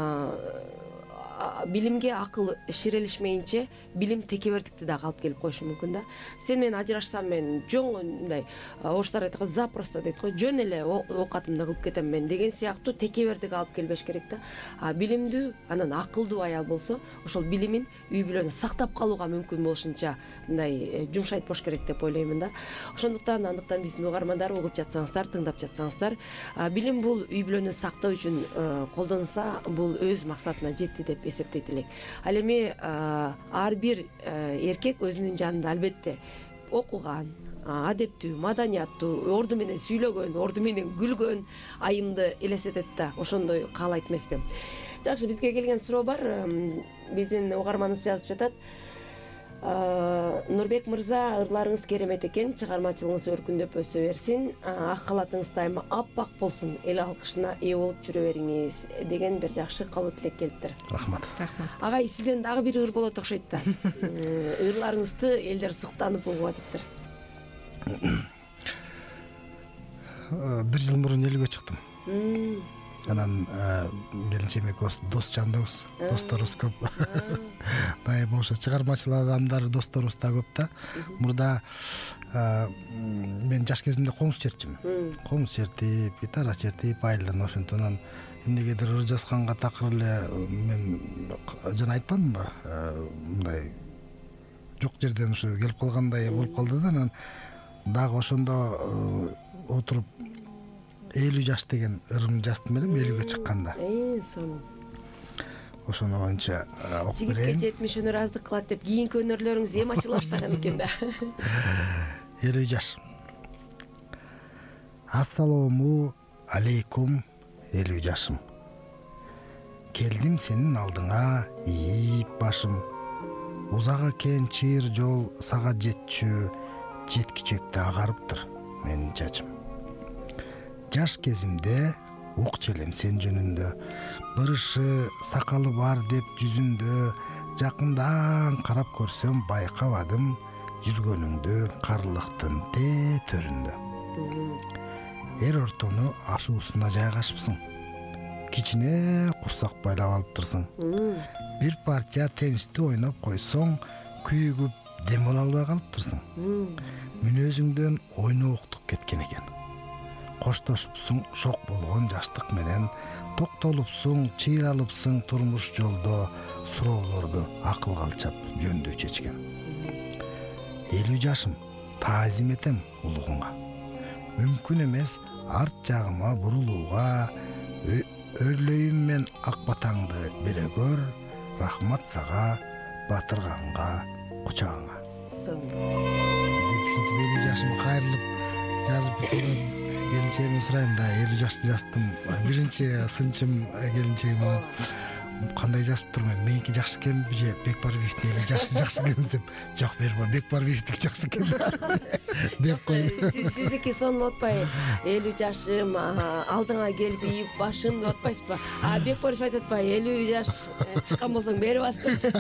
билимге акыл ширелишмейинче билим текебердикти дагы алып келип коюшу мүмкүн да. Сен менен ажырашсам, мен жөн мындай, оштар айтат го, запросто дейт го, жөн эле оокатымды кылып кетем мен деген сыяктуу текебердик алып келбеш керек да. Билимдүү, анан акылдуу аял болсо, ошол билимин үй бүлөнү сактап калууга мүмкүн болушунча мындай жумшайт бош керек деп ойлоймун да. Андыктан биздин угармандар угуп жатсаңыздар, тыңдап жатсаңыздар, билим бул үй бүлөнү сактоо үчүн колдонулса, бул өз максатына жетти деп эсептейт элек. Ал эми ар бир эркек өзүнүн жанында албетте окуган, адептүү, маданияттуу, орду менен сүйлөгөн, орду менен күлгөн айымды элестетет да, ошондой каалайт эмеспи. Жакшы, бизге келген суроо бар. Биздин угарманыбыз жазып жатат. Нурбек мырза, ырларыңыз керемет экен, чыгармачылыгыңыз өркүндөп өсө берсин, ак халатыңыз дайыма аппак болсун, эл алкышына ээ болуп жүрө бериңиз деген бир жакшы каалоо тилек келиптир. Рахмат. Агай, сизден дагы бир ыр болот окшойт да. Ырларыңызды элдер суктанып угуп атыптыр. 1 жыл мурун элге чыктым. Анан келинчегим экөөбүз дос жандыбыз, досторубуз көп. Дайыма ошо чыгармачыл адамдар, досторубуз да көп да. Мурда мен жаш кезимде комуз чертчүмүн. Комуз чертип, гитара чертип, айылдан ошентон эмнегедир ыр жазганга такыр эле мен жана айтпадымбы, мындай жок жерден ушу келип калгандай болуп калды да. Анан дагы ошондо отуруп 50 жаш деген ырым жаздым элем 50-ге чыкканда. Сонун. Ошону боюнча окуп Жигитке берейин. 70 өнөр аздык кылат деп кийинки өнөрлөрүңүз эми ачыла баштаган экен да. 50 жаш. Ассалому алейкум 50 жашым. Келдим сенин алдыңа ийип башым. Узак экен чыйыр жол сага жетчү, жеткичекте агарыптыр менин чачым. Жаш кезимде укчу элем сен жөнүндө, бырышы сакалы бар деп жүзүндө, жакындан карап көрсөм байкабадым жүргөнүңдү карлыктын төрүндө. Эр ортону ашуусуна жайгашыпсың, кичине курсак байлап алыптырсың. Бир партия теннисти ойноп койсоң, күйүгүп дем ала албай калыптырсың. Мүнөзүңдөн ойноктук кеткен экен. Коштошупсуң шок болгон жаштык менен, токтолупсуң, чыйралыпсың турмуш жолдо, суроолорду акылга алчап жөндүү чечкен. 50 жашым, таазим этем улугуңа. Мүмкүн эмес арт жагыма бурулууга, өрлөйүм мен ак батаңды бере көр, рахмат сага, батырганга, кучагыңа. Деп ушинтип 50 жашыма кайрылып жазып бүтүргөн келинчегимден сурайм да, 50 жашты жаздым. Биринчи сынчым келинчегим анан кандай жазып турмун, меники жакшы экенби же Бекбарбиевдин эли жакшы экен десем, жок бербо, Бекбарбиевдики жакшы экен деп койду. Сиздики сонун отпай, 50 жашым, алдыңа келип ийип башым деп атпайсызбы? Бекбарбиев айтып атпайбы, 50 жаш чыккан болсоң бери бас депчи.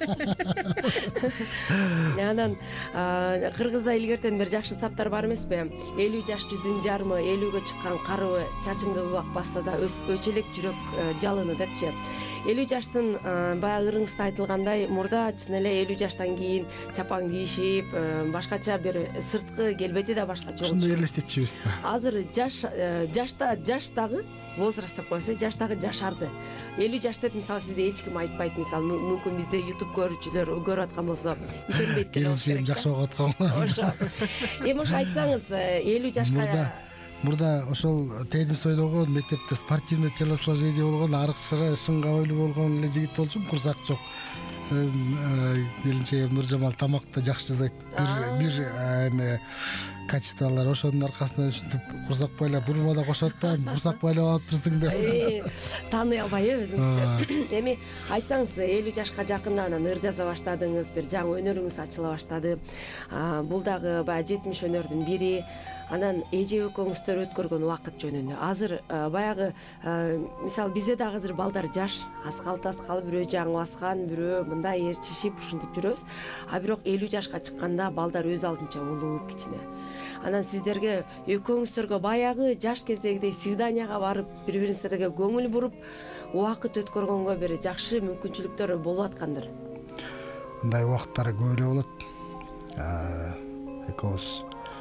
Анан кыргызда илгертен бери жакшы саптар бар эмеспи? 50 жаш жүзүн жарымы, 50ге чыккан карыбы чачыңды убак басса да өчөлек жүрөк жалыны депчи. 50 жаштын баягы ырыңызда айтылгандай, мурда чын эле 50 жаштан кийин чапан кийишип, башкача бир сырткы келбети да башкача болчу. Ошондой элестетчүбүз да. Азыр жаштагы возраст деп койсо, жаштагы жашарды. 50 жаш деп мисалы сизде эч ким айтпайт, мисалы мүмкүн бизде YouTube көрүүчүлөр көрүп аткан болсо, ишенбейт деп болуш керек. Жакшы болуп аткан. Ошо. Эми ошо айтсаңыз, 50 жашка мурда ошол теннис ойногон, мектепте спортивный телосложение болгон, арыкчыры, шыңга бойлуу болгон эле жигит болчумун, курсак жок. Келинчегим Нуржамал тамакты жакшы жасайт. Бир эме качестволор ошонун аркасынан ушинтип курсак байлап, бурма да кошуп атпайм, курсак байлап алыптырсың деп. Тааный албай өзүңүздү. Эми айтсаңыз, 50 жашка жакында анан ыр жаза баштадыңыз, бир жаңы өнөрүңүз ачыла баштады. Бул дагы баягы 70 өнөрдүн бири. Анан эже экөөңүздөр өткөргөн убакыт жөнүндө. Азыр баягы мисалы бизде дагы азыр балдар жаш, аскалы бирөө жаңы баскан, бирөө мындай ээрчишип ушинтип жүрөбүз. Бирок 50 жашка чыкканда балдар өз алдынча улуу кичине. Анан сиздерге экөөңүздөргө баягы жаш кездегидей свиданияга барып, бири-бириңиздерге көңүл буруп, убакыт өткөргөнгө бир жакшы мүмкүнчүлүктөр болуп аткандыр. Мындай убакыттар көп эле болот. Экөөбүз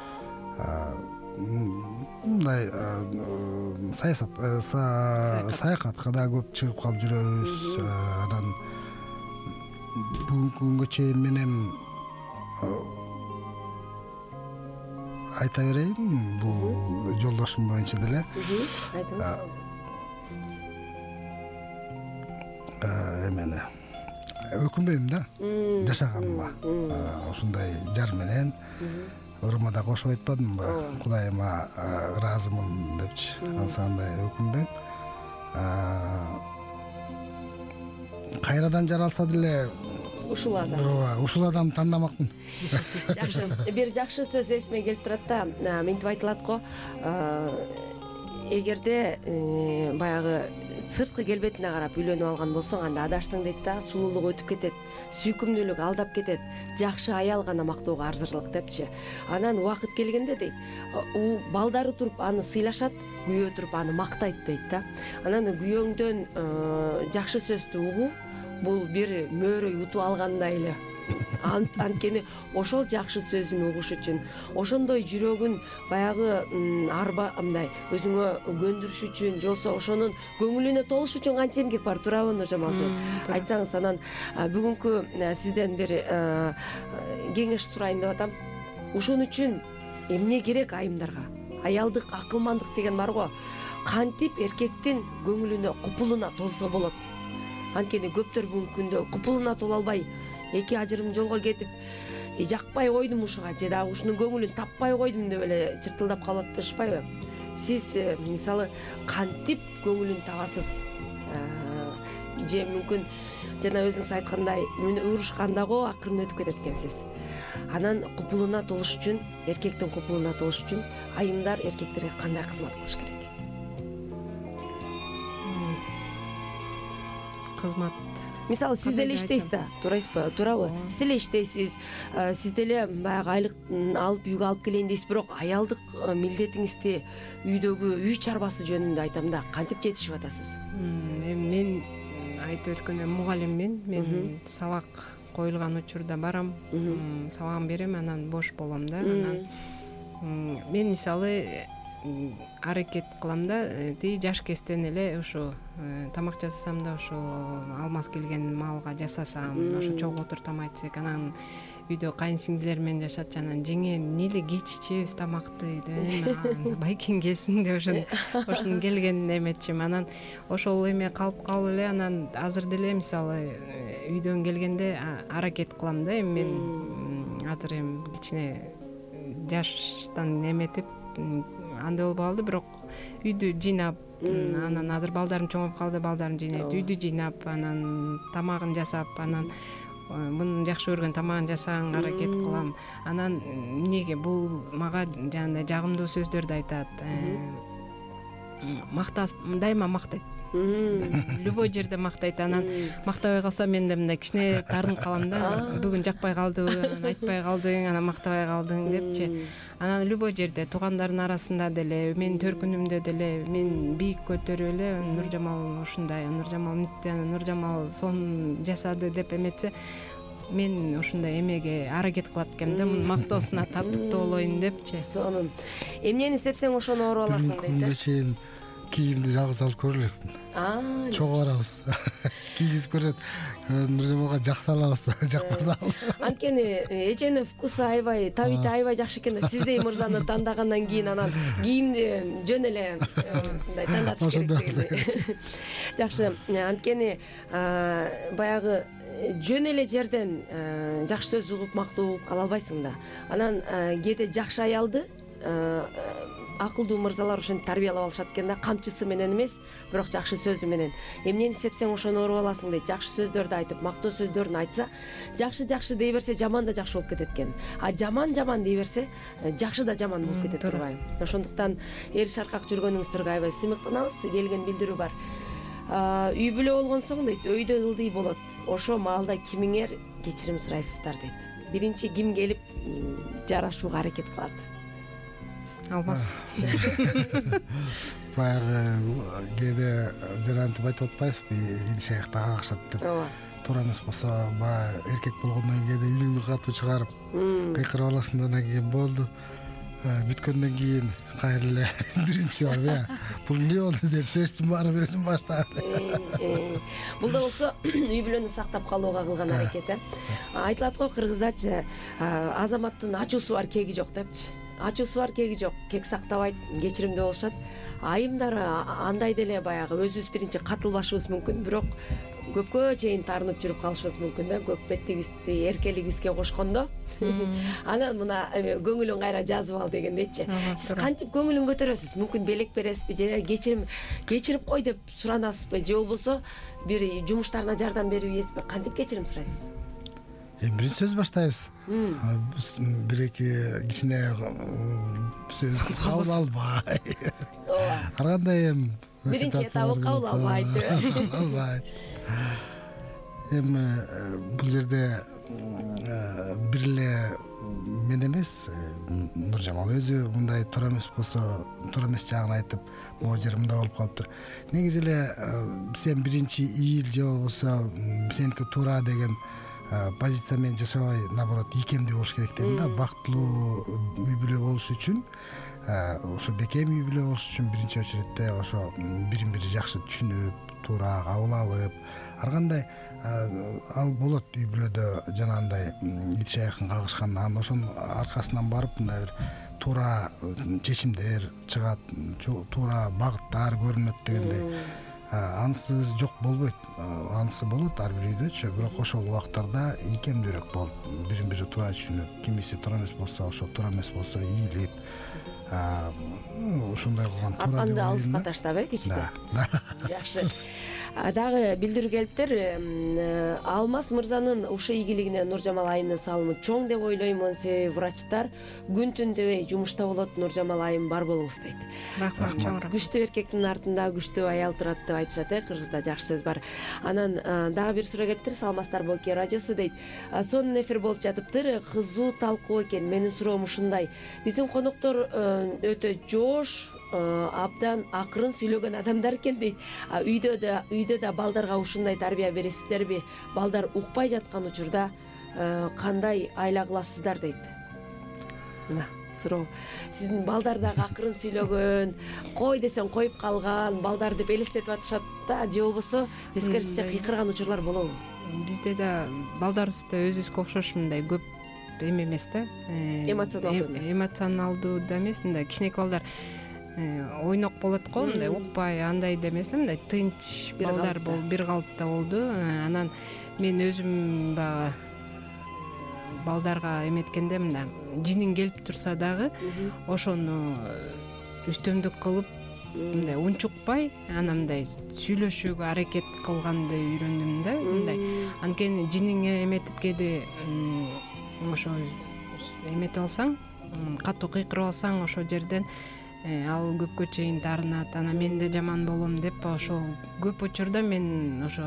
мындай саякатка да көп чыгып калып жүрөбүз. Анан бүгүнкү күнгө чейин менен айта берейин, бул жолдошум боюнча деле. Айтыңыз. Эмени өкүнбөйм да, жашаганыма. Ушундай жар менен ырыма да кошуп айтпадымбы, Кудайыма ыраазымын депчи. Ансандай өкүнбөйм. Кайрадан жаралса деле ушул адам. Ооба, ушул адамды тандамакмын. Жакшы. Бир жакшы сөз эсиме келип турат да, мынтип айтылат го. Эгерде баягы сырткы келбетине карап үйлөнүп алган болсоң, анда адаштың дейт да, сулуулук өтүп кетет, сүйкүмдүүлүк алдап кетет, жакшы аял гана мактоого арзырлык депчи. Анан убакыт келгенде дейт, балдары туруп аны сыйлашат, күйөө туруп аны мактайт дейт да. Анан күйөөңдөн жакшы сөздү угуу, бул бир мөөрөй утуп алгандай эле. Анткени ошол жакшы сөзүн угуш үчүн, ошондой жүрөгүн баягы мындай өзүңө көндүрүш үчүн, жолсо ошонун көңүлүнө толуш үчүн канча эмгек бар, туурабы Нуржамалжы? Айтсаңыз, анан бүгүнкү сизден бир кеңеш сурайын деп атам. Ушун үчүн эмне керек айымдарга? Аялдык акылмандык деген бар го. Кантип эркектин көңүлүнө, купулуна толсо болот. Анткени көптөр бүгүнкү күндө купулуна тола албай, эки ажырым жолго кетип, жакпай койдум ушуга же дагы ушунун көңүлүн таппай койдум деп эле чыртылдап калып атпашпайбы? Сиз мисалы кантип көңүлүн табасыз? Же мүмкүн жана өзүңүз айткандай урушканда го акырын өтүп кетет экенсиз. Анан купулуна толуш үчүн, эркектин купулуна толуш үчүн айымдар эркектерге кандай кызмат кылыш керек? Кызмат. Мисалы сиз деле иштейсиз да, туурабы? Сиз деле иштейсиз, сиз деле баягы айлык алып үйгө алып келейин дейсиз, бирок аялдык милдетиңизди үйдөгү үй чарбасы жөнүндө айтам да, кантип жетишип атасыз? Мен айтып өткөндөй мугалиммин. Мен сабак коюлган учурда барам, сабагын берем, анан бош болом да. Анан мен мисалы аракет кылам да, тиги жаш кезден эле ушу тамак жасасам да ошо алмаз келген малга жасасам, ошо чогултур тамак ичсек, анан үйдө кайын сиңдилер менен жашат, анан жеңе эмне эле кеч ичебиз тамакты деп, байкең келсин деп ошонун келгенин эметчим. Анан ошол эме калып калып эле, анан азыр деле мисалы үйдөн келгенде аракет кылам да. Эми мен азыр эми кичине жаштан эметип андай болуп калды, бирок үйдү жыйнап, анан азыр балдарым чоңоюп калды, балдарым жыйнайт, үйдү жыйнап, анан тамагын жасап, анан мунун жакшы көргөн тамагын жасаганга аракет кылам. Анан эмнеге бул мага жанагындай жагымдуу сөздөрдү айтат, дайыма мактайт, любой жерде мактайт. Анан мактабай калса мен да мындай кичине таарынып калам да, бүгүн жакпай калдыбы, айтпай калдың, анан мактабай калдың депчи. Анан любой жерде, туугандардын арасында деле, менин төркүнүмдө деле, мен бийик көтөрүп эле Нуржамал ушундай, Нуржамал мынтип, Нуржамал сонун жасады деп эметсе, мен ушундай эмеге аракет кылат экенмин да, мунун мактоосуна татыктуу болоюн депчи. Сонун. Эмнени сепсең ошону оруп аласың дейт. Күнгө чейин кийимди жалгыз алып көрөлөкмүн. Чогуу барабыз. Кийгизип көрөт. Нуржамалга жакса алабыз, жакпаса албайбыз. Анткени эженин вкусу аябай, табити аябай жакшы экен да. Сиздей мырзаны тандагандан кийин анан кийимди жөн эле мындай тандатыш керек дегендей. Жакшы. Анткени баягы жөн эле жерден жакшы сөз угуп, мактоо угуп кала албайсың да. Анан кээде жакшы аялды акылдуу мырзалар ошентип тарбиялап алышат экен да, камчысы менен эмес, бирок жакшы сөзү менен. Эмнени сепсең ошону оруп аласың дейт. Жакшы сөздөрдү айтып, мактоо сөздөрүн айтса, жакшы дей берсе, жаман да жакшы болуп кетет экен. А жаман дей берсе, жакшы да жаман болуп кетет турбайбы? Ошондуктан эр шаркак жүргөнүңүздөргө аябай сыймыктанабыз. Келген билдирүү бар. Үй бүлө болгон соң дейт, өйдө ылдый болот. Ошо маалда кимиңер кечирим сурайсыздар дейт. Биринчи ким келип жарашууга аракет кылат? Алмаз. Баягы кээде жарантип айтып атпайбызбы, ил-шайыкта кагышат деп. Туура эмес болсо, баягы эркек болгондон кийин кээде үйлүнгө катуу чыгарып, кыйкырып аласың, анан кийин болду. Бүткөндөн кийин кайра эле биринчи барып, бул эмне болду деп сөзсүн барып өзүм баштап. Бул да болсо үй бүлөнү сактап калууга кылган аракет. Айтылат го кыргыздачы, азаматтын ачуусу бар, кеги жок депчи. Ачуусу бар, кеги жок, кек сактабайт, кечиримдүү болушат. Айымдар андай деле баягы өзүбүз биринчи катылбашыбыз мүмкүн, бирок көпкө чейин таарынып жүрүп калышыбыз мүмкүн да, көп беттигибизди эркелигибизге кошкондо. Анан мына көңүлүн кайра жазып ал дегендейчи. Сиз кантип көңүлүн көтөрөсүз? Мүмкүн белек бересизби же кечирип кой деп суранасызбы, же болбосо бир жумуштарына жардам берип ийесизби? Кантип кечирим сурайсыз? Биринчи сөз баштайбыз. Бир-эки кичине сөз кабыл албай. Ар кандай эми биринчи этабы кабыл албайт. Эми бул жерде бир эле мен эмес, Нуржамал өзү мындай туура эмес болсо, туура эмес жагын айтып, могу жер мындай болуп калыптыр. Негизи эле сен биринчи ийил же болбосо сеники туура деген позиция менен жашабай, наоборот, ийкемдүү болуш керек дейм да. Бактылуу үй бүлө болуш үчүн, ошо бекем үй бүлө болуш үчүн биринчи очередде ошо бирин бири жакшы түшүнүп, туура кабыл алып, ар кандай ал болот үй бүлөдө жанагындай ит шаякын кагышкан, анан ошонун аркасынан барып мындай бир туура чечимдер чыгат, туура багыттар көрүнөт дегендей. Ансыз жок болбойт. Анысы болот ар бир үйдөчү, бирок ошол убактарда ийкемдүүрөөк болуп, бирин бири туура түшүнүп, кимиси туура эмес болсо, ошо туура эмес болсо ийилип, ушундай кылган туура деп арканды алыска таштап, кичине. Жакшы. Дагы билдирүү келиптир, Алмаз мырзанын ушул ийгилигине Нуржамал айымдын салымы чоң деп ойлоймун, себеби врачтар күн түн дебей жумушта болот, Нуржамал айым бар болуңуз дейт. Рахмат. Күчтүү эркектин артында күчтүү аял турат деп айтышат, кыргызда жакшы сөз бар. Анан дагы бир суроо келиптир, саламатсыздар Боке радиосу дейт. Сонун эфир болуп жатыптыр, кызуу талкуу экен. Менин суроом ушундай. Биздин коноктор өтө жоош, абдан акырын сүйлөгөн адамдар экен дейт. Үйдө да балдарга ушундай тарбия бересиздерби? Балдар укпай жаткан учурда кандай айла кыласыздар дейт. Мына суроо. Сиздин балдар дагы акырын сүйлөгөн, кой десең коюп калган, балдар деп элестетип атышат да, же болбосо тескерисинче кыйкырган учурлар болобу? Бизде да балдарыбызда өзүбүзгө окшош мындай көп эме эмес да. Эмоционалдуу эмес. Эмоционалдуу да эмес, мындай кичинекей балдар ойнок болот го, мындай укпай андай да эмес, мындай тынч балдар бир калыпта болду. Анан мен өзүм баягы балдарга эметкенде мындай жинин келип турса дагы ошону үстөмдүк кылып мындай унчукпай, анан мындай сүйлөшүүгө аракет кылганды үйрөндүм да. Мындай анткени жиниңе эметип кеди ошо эметип алсаң, катуу кыйкырып алсаң, ошол жерден ал көпкө чейин таарынат, анан мен да жаман болом деп, ошол көп учурда мен ошо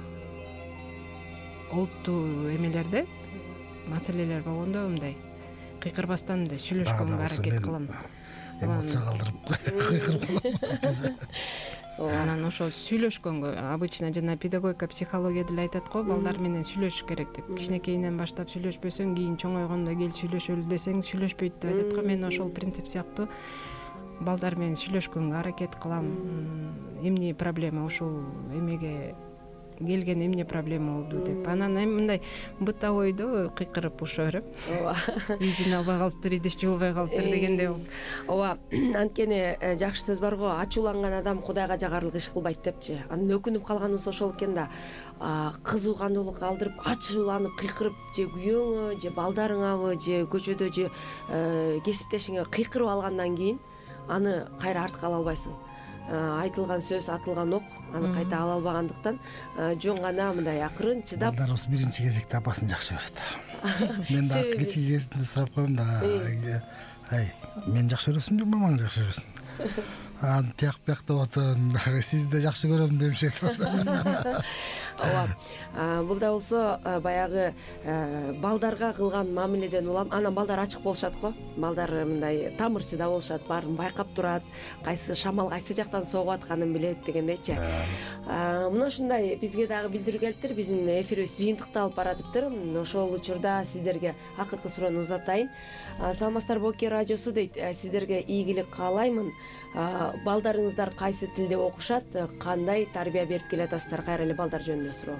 олуттуу эмелерде маселелер болгондо мындай кыйкырбастан мындай сүйлөшкөнгө аракет кылам. Эмоция калтырып кыйкырып калам. Анан ошол сүйлөшкөнгө обычно жана педагогика, психология деле айтат го, балдар менен сүйлөшүш керек деп. Кичинекейинен баштап сүйлөшпөсөң, кийин чоңойгондо кел сүйлөшөлү десең сүйлөшпөйт деп айтат го. Мен ошол принцип сыяктуу балдар менен сүйлөшкөнгө аракет кылам. Эмне проблема, ушул эмеге келген эмне проблема болду деп. Анан мындай бытовой ойдо кыйкырып уша берем. Ооба. Үй жыналбай калыптыр, идиш жуулбай калыптыр дегенде болуп. Ооба, анткени жакшы сөз бар го, ачууланган адам Кудайга жагарлык иш кылбайт депчи. Анан өкүнүп калганыбыз ошол экен да. Кызуугандуулук алдырып, ачууланып, кыйкырып, же күйөөңө, же балдарыңабы, же көчөдө, же кесиптешиңе кыйкырып алгандан кийин аны кайра артка ала албайсың. Айтылган сөз, атылган ок, аны кайта ала албагандыктан жөн гана мындай акырын чыдап. Балдарыбыз биринчи кезекте апасын жакшы көрөт. Мен да кичине кезинде сурап коем да, мен жакшы көрөсүң же мамаң жакшы көрөсүң? Тияк бияктап отун, сизди жакшы көрөм демешет. Ооба. Бул да болсо баягы балдарга кылган мамиледен улам. Анан балдар ачык болушат го. Балдар мындай тамырчыда болушат, баарын байкап турат, кайсы шамал кайсы жактан согуп атканын билет дегендейчи. Мына ушундай бизге дагы билдирүү келиптир. Биздин эфирибиз жыйынтыкталып баратыптыр. Ошол учурда сиздерге акыркы суроону узатайын. Саламатсыздар Боке радиосу дейт. Сиздерге ийгилик каалаймын. Балдарыңыздар кайсы тилде окушат, кандай тарбия берип келатасыздар? Кайра эле балдар жөнүндө суроо.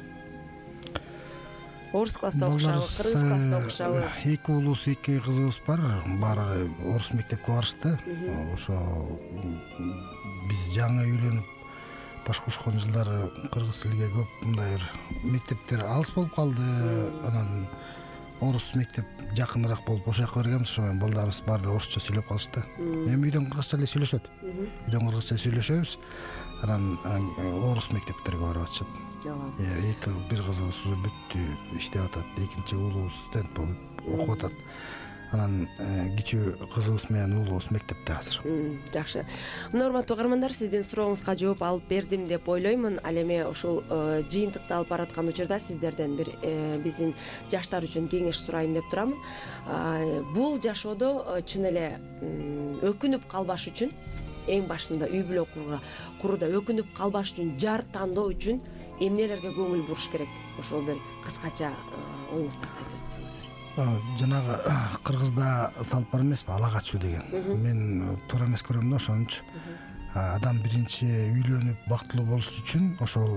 Орус класста окушабы, кыргыз класста окушабы? Эки уулубуз, эки кызыбыз бар. Баары орус мектепке барышты. Ошо биз жаңы үйлөнүп башкурушкан жылдары кыргыз тилге көп мындай мектептер алыс болуп калды. Анан орус мектеп жакыныраак болуп ошол жака бергенбиз, ошо менен балдарыбыз баары орусча сүйлөп калышты. Эми үйдөн кыргызча эле сүйлөшөт. Үйдөн кыргызча сүйлөшөбүз. Анан орус мектептерге барып атышат. Эки бир кызыбыз уже бүттү, иштеп атат. Экинчи уулубуз студент болуп окуп атат. Анан кичүү кызыбыз менен уулубуз мектепте азыр. Жакшы. Мына урматтуу угармандар, сиздин сурооңузга жооп алып бердим деп ойлоймун. Ал эми ушул жыйынтыкталып бараткан учурда сиздерден бир биздин жаштар үчүн кеңеш сурайын деп турамын. Бул жашоодо чын эле өкүнүп калбаш үчүн, эң башында үй бүлө курууда өкүнүп калбаш үчүн, жар тандоо үчүн эмнелерге көңүл буруш керек? Ошол бир кыскача оюңузду айтып өтсөңүздөр. Жанагы кыргызда салт бар эмеспи, ала качуу деген. Мен туура эмес көрөм да ошончу. Адам биринчи үйлөнүп бактылуу болуш үчүн ошол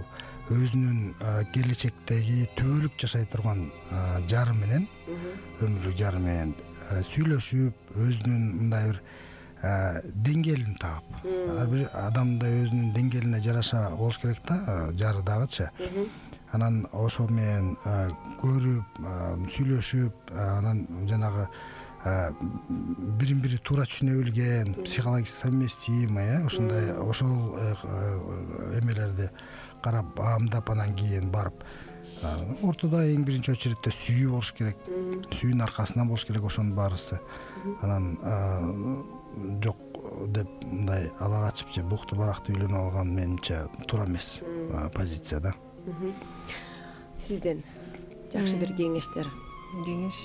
өзүнүн келечектеги түбөлүк жашай турган жары менен, өмүрлүк жары менен сүйлөшүп, өзүнүн мындай бир деңгээлин таап, ар бир адамда өзүнүн деңгээлине жараша болуш керек да, жары дагычы. Анан ошо менен көрүп, сүйлөшүп, анан жанагы бирин бири туура түшүнө билген, психологически совместимый, ушундай ошол эмелерди карап баамдап, анан кийин барып ортодо эң биринчи очередте сүйүү болуш керек. Сүйүүнүн аркасынан болуш керек ошонун баарысы. Анан жок деп мындай ала качып же букту баракты үйлөнүп алган менимче туура эмес позиция да. Сизден жакшы бир кеңештер? Кеңеш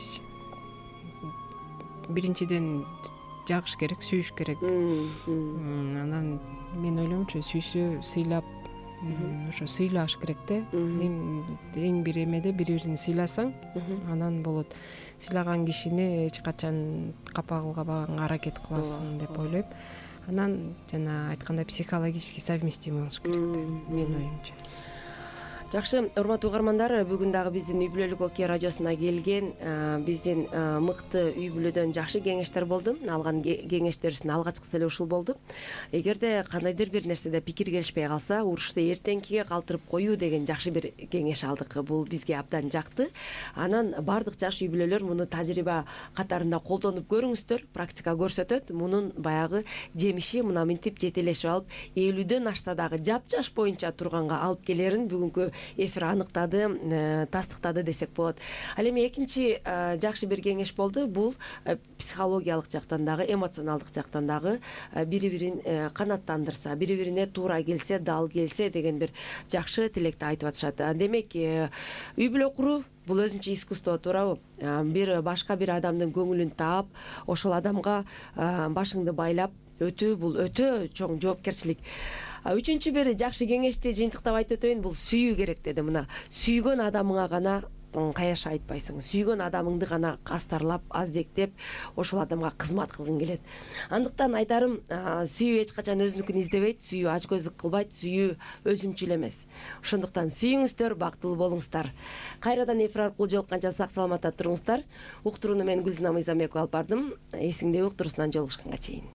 биринчиден жагыш керек, сүйүш керек. Анан мен ойлоймчу, сүйсө сыйлап, ошо сыйлаш керек да. Эң бир эмеде бири-бирин сыйласаң, анан болот. Сыйлаган кишини эч качан капа кылбаганга аракет кыласың деп ойлойм. Анан жана айткандай психологически совместимый болуш керек деп менин оюмча. Жакшы, урматтуу угармандар, бүгүн дагы биздин үй бүлөлүк Окей радиосуна келген биздин мыкты үй бүлөдөн жакшы кеңештер болду. Алган кеңештерибиздин алгачкысы эле ушул болду. Эгерде кандайдыр бир нерседе пикир келишпей калса, урушту эртеңкиге калтырып коюу деген жакшы бир кеңеш алдык. Бул бизге абдан жакты. Анан бардык жаш үй бүлөлөр муну тажрыйба катарында колдонуп көрүңүздөр. Практика көрсөтөт. Мунун баягы жемиши мына мынтип жетелешип алып, 50дөн ашса дагы жап-жаш боюнча турганга алып келерин бүгүнкү эфир аныктады, тастыктады десек болот. Ал эми экинчи жакшы бир кеңеш болду. Бул психологиялык жактан дагы, эмоционалдык жактан дагы бири-бирин канааттандырса, бири-бирине туура келсе, дал келсе деген бир жакшы тилекти айтып атышат. Демек, үй бүлө куруу бул өзүнчө искусство, туурабы? Бир башка бир адамдын көңүлүн таап, ошол адамга башыңды байлап өтүү, бул өтө чоң жоопкерчилик. Үчүнчү бир жакшы кеңешти жыйынтыктап айтып өтөйүн. Бул сүйүү керек деди. Мына сүйгөн адамыңа гана каяша айтпайсың. Сүйгөн адамыңды гана астарлап, аздектеп, ошол адамга кызмат кылгың келет. Андыктан айтарым, сүйүү эч качан өзүнүкүн издебейт, сүйүү ачкөздүк кылбайт, сүйүү өзүмчүл эмес. Ошондуктан сүйүңүздөр, бактылуу болуңуздар. Кайрадан эфир аркылуу жолукканча сак саламатта туруңуздар. Уктурууну мен Гүлзина Мыйзамбекова алып бардым. Эсиңде уктуруусунан жолугушканга чейин.